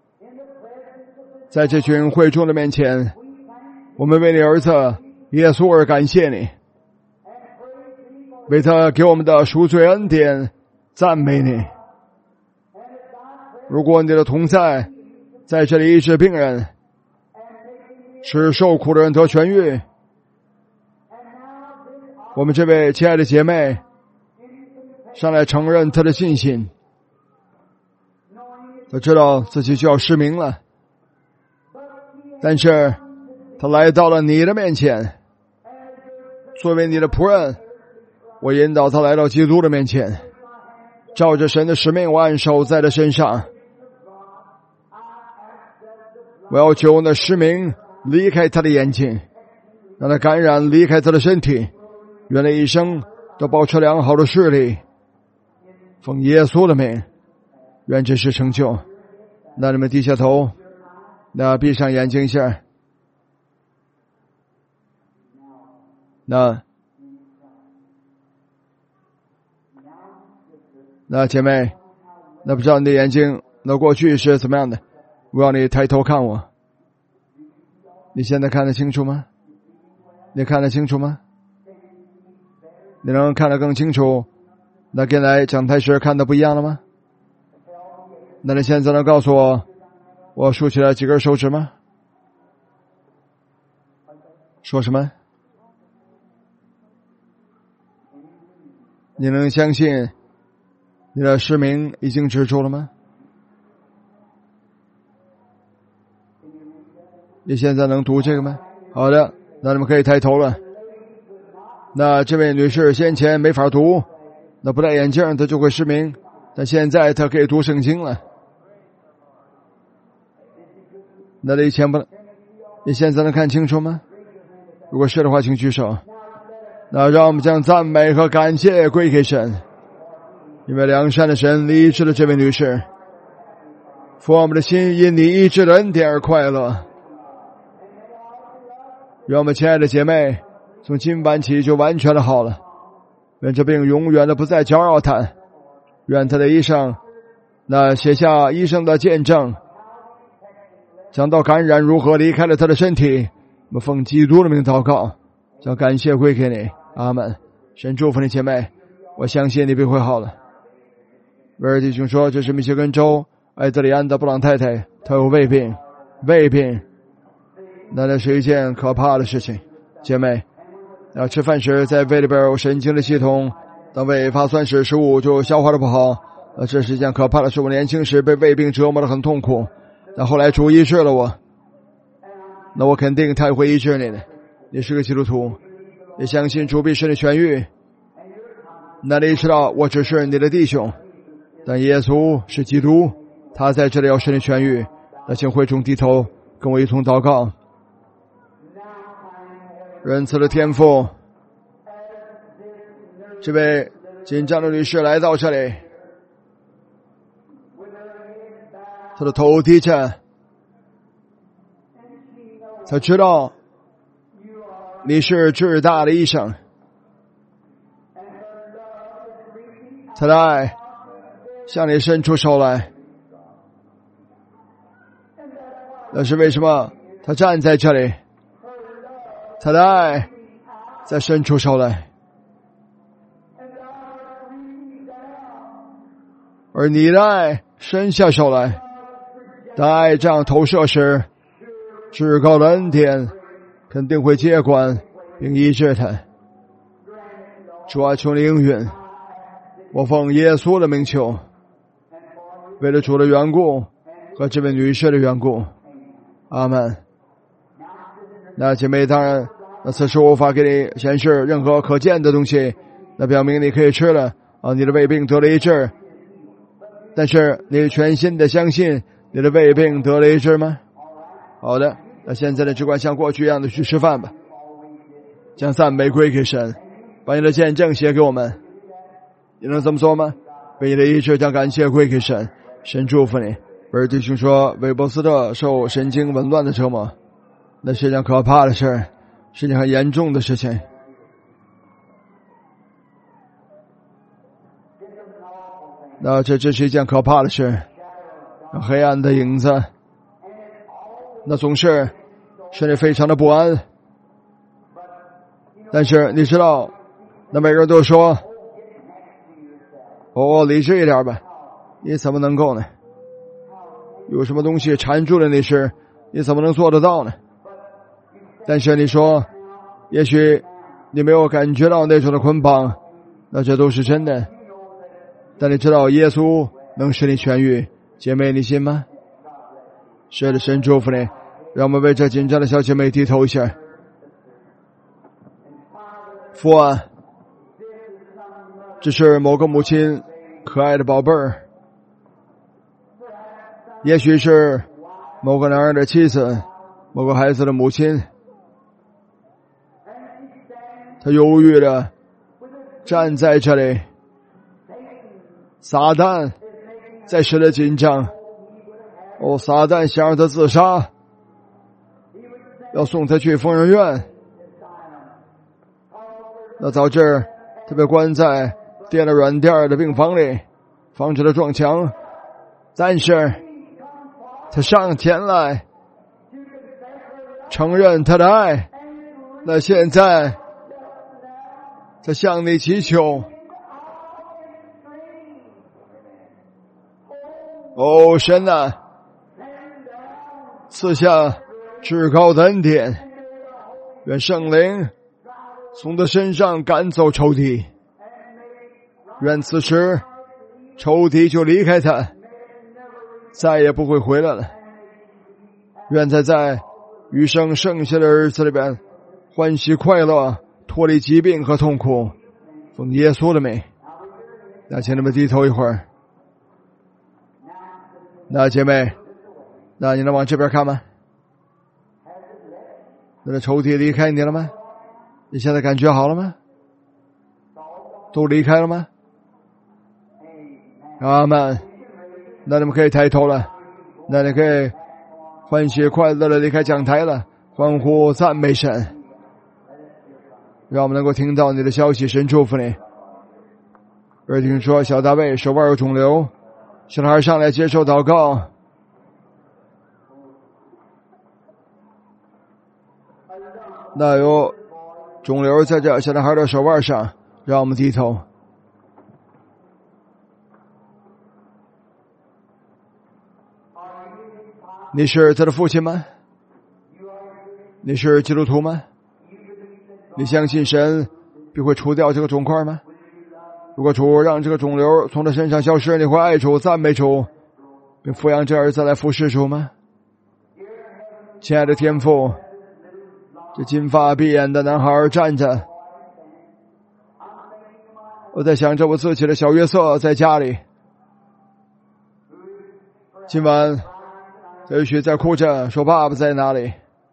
在这群会众的面前，我们为你儿子耶稣而感谢你，为他给我们的赎罪恩典赞美你。如果你的同在在这里医治病人，使受苦的人得痊愈，我们这位亲爱的姐妹上来承认她的信心，她知道自己就要失明了，但是她来到了你的面前，作为你的仆人，我引导她来到基督的面前，照着神的使命，我按手在她身上，我要求那失明离开他的眼睛，让他感染离开他的身体，愿他一生都保持良好的视力。奉耶稣的名，愿这事成就。那你们低下头，那闭上眼睛一下。那姐妹，那不知道你的眼睛那过去是怎么样的？我要你抬头看我。你现在看得清楚吗？你看得清楚吗？ 你能看得更清楚？那跟来讲台时看的不一样了吗？那你现在能告诉我竖起来几根手指吗？说什么？你能相信你的失明已经止住了吗？你现在能读这个吗？好的，那你们可以抬头了。那这位女士先前没法读，那不戴眼镜她就会失明，但现在她可以读圣经了。那以前不能，你现在能看清楚吗？如果是的话请举手。那让我们将赞美和感谢归给神，因为良善的神医治了这位女士，父我们的心因你医治的恩典而快乐。愿我们亲爱的姐妹从今晚起就完全的好了，愿这病永远的不再搅扰她，愿她的医生那写下医生的见证，讲到感染如何离开了她的身体。我们奉基督的名祷告，将感谢归给你，阿们。神祝福你姐妹，我相信你必会好了。威尔弟兄说，这是密歇根州埃德里安的布朗太太，她有胃病，那是一件可怕的事情。姐妹吃饭时在胃里边有神经的系统，当胃发酸时食物就消化的不好，这是一件可怕的事。我年轻时被胃病折磨得很痛苦，但后来主医治了我，那我肯定他也会医治你的。你是个基督徒，也相信主必使你痊愈。那你知道我只是你的弟兄，但耶稣是基督，他在这里要使你痊愈。那请会众低头跟我一同祷告。仁慈的天父，这位紧张的女士来到这里，她的头低着，她知道你是至大的医生，她的爱向你伸出手来。那是为什么她站在这里？他的爱再伸出手来，而你的爱伸下手来。当爱这样投射时，至高的恩典肯定会接管并医治他。主啊，求你应允，我奉耶稣的名求，为了主的缘故和这位女士的缘故，阿们。那姐妹，当然那此时无法给你显示任何可见的东西，那表明你可以吃了你的胃病得了医治。但是你全心的相信你的胃病得了医治吗？好的，那现在呢，只管像过去一样的去吃饭吧，将赞美归给神，把你的见证写给我们。你能这么做吗？为你的医治将感谢归给神，神祝福你。而弟兄说，韦伯斯特受神经紊乱的折磨，那是一件可怕的事，是件很严重的事情。那这是一件可怕的事，黑暗的影子，那总是使你非常的不安。但是你知道，那每个人都说，理智一点吧，你怎么能够呢？有什么东西缠住了你时，你怎么能做得到呢？但是你说，也许你没有感觉到那种的捆绑，那这都是真的。但你知道耶稣能使你痊愈，姐妹你信吗？是的，神祝福你。让我们为这紧张的小姐妹低头一下。父啊，这是某个母亲可爱的宝贝儿，也许是某个男人的妻子，某个孩子的母亲，他犹豫地站在这里，撒旦在使他紧张。撒旦想让他自杀，要送他去疯人院，那导致他被关在垫了软垫的病房里，防止他撞墙。但是他上前来承认他的爱，那现在在向你祈求。哦，神啊，赐下至高的恩典，愿圣灵从他身上赶走仇敌，愿此时仇敌就离开他，再也不会回来了。愿他在余生剩下的日子里边欢喜快乐，脱离疾病和痛苦，奉耶稣的名。那请你们低头一会儿。那姐妹，那你能往这边看吗？那仇敌离开你了吗？你现在感觉好了吗？都离开了吗？阿们。那你们可以抬头了，那你可以欢喜快乐的离开讲台了，欢呼赞美神。让我们能够听到你的消息，神祝福你。而听说小大卫手腕有肿瘤，小孩上来接受祷告。那有肿瘤在这小男孩的手腕上，让我们低头。你是他的父亲吗？你是基督徒吗？你相信神必会除掉这个肿块吗？如果主让这个肿瘤从他身上消失，你会爱主赞美主，并抚养这儿子来服侍主吗？亲爱的天父，这金发碧眼的男孩站着，我在想着我自己的小约瑟在家里，今晚也许在哭着说爸爸在哪里，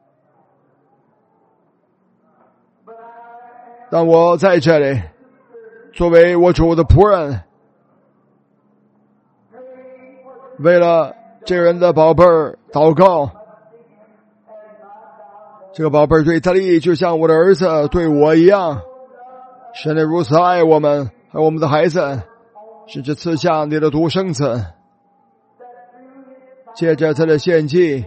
但我在这里作为我主的仆人，为了这人的宝贝儿祷告。这个宝贝儿对他的就像我的儿子对我一样，神的如此爱我们，爱我们的孩子，甚至赐下你的独生子，借着他的献祭，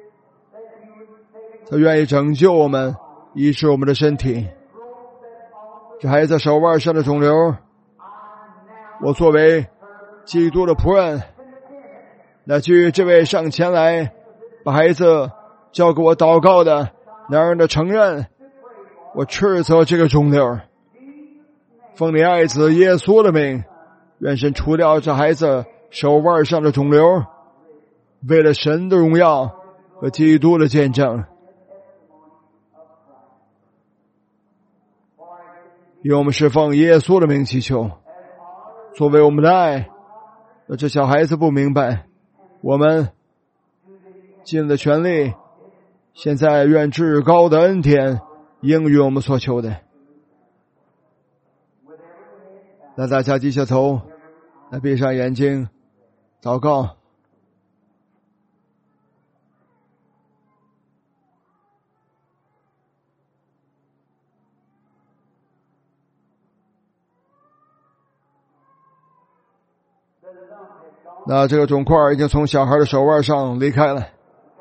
他愿意拯救我们，医治我们的身体。这孩子手腕上的肿瘤，我作为基督的仆人，那据这位上前来把孩子交给我祷告的男人的承认，我斥责这个肿瘤，奉你爱子耶稣的名，愿神除掉这孩子手腕上的肿瘤，为了神的荣耀和基督的见证。因我们是奉耶稣的名祈求，作为我们的爱，这小孩子不明白，我们尽了全力，现在愿至高的恩典应允我们所求的。那大家低下头，来闭上眼睛祷告。那这个肿块已经从小孩的手腕上离开了。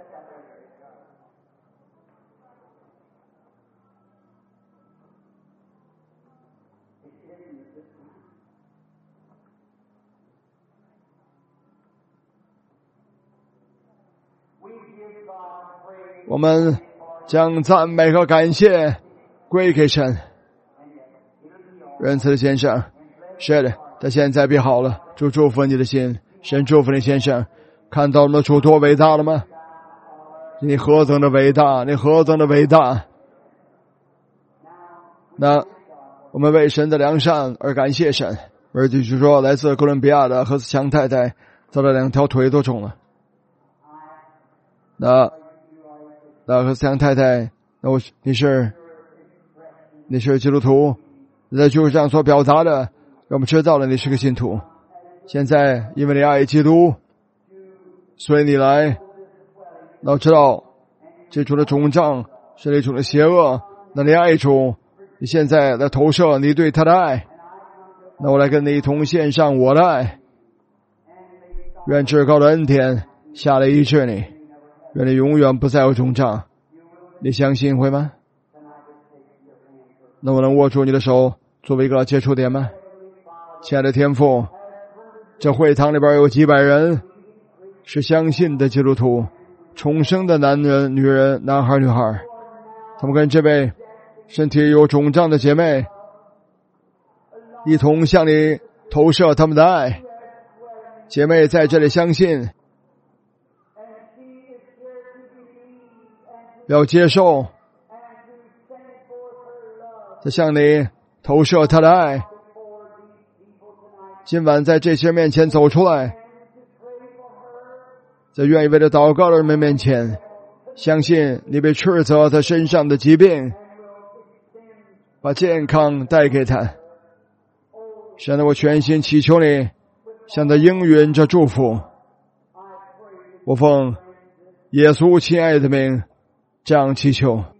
我们将赞美和感谢归给神。仁慈的先生，是的，他现在必好了。主祝福你的心，神祝福你先生。看到了主多伟大了吗？你何等的伟大，你何等的伟大。那我们为神的良善而感谢神。而就是说，来自哥伦比亚的何思强太太，她的2条腿都肿了。那何思强太太，你是基督徒，你在就是这样所表达的，让我们知道了你是个信徒。现在因为你爱基督，所以你来，要知道这主的肿胀是那种的邪恶，那你爱主，你现在来投射你对他的爱，那我来跟你一同献上我的爱。愿至高的恩典下来医治你，愿你永远不再有肿胀。你相信会吗？那我能握住你的手， 作为一个接触点吗？亲爱的天父，这会堂里边有几百人是相信的基督徒，重生的男人、女人、男孩、女孩，他们跟这位身体有肿胀的姐妹一同向你投射他们的爱。姐妹在这里相信，要接受，在向你投射他的爱。今晚在这些面前走出来，在愿意为了祷告的人们面前，相信你被斥责他身上的疾病，把健康带给他。现在我全心祈求你向他应允这祝福，我奉耶稣亲爱的名这样祈求。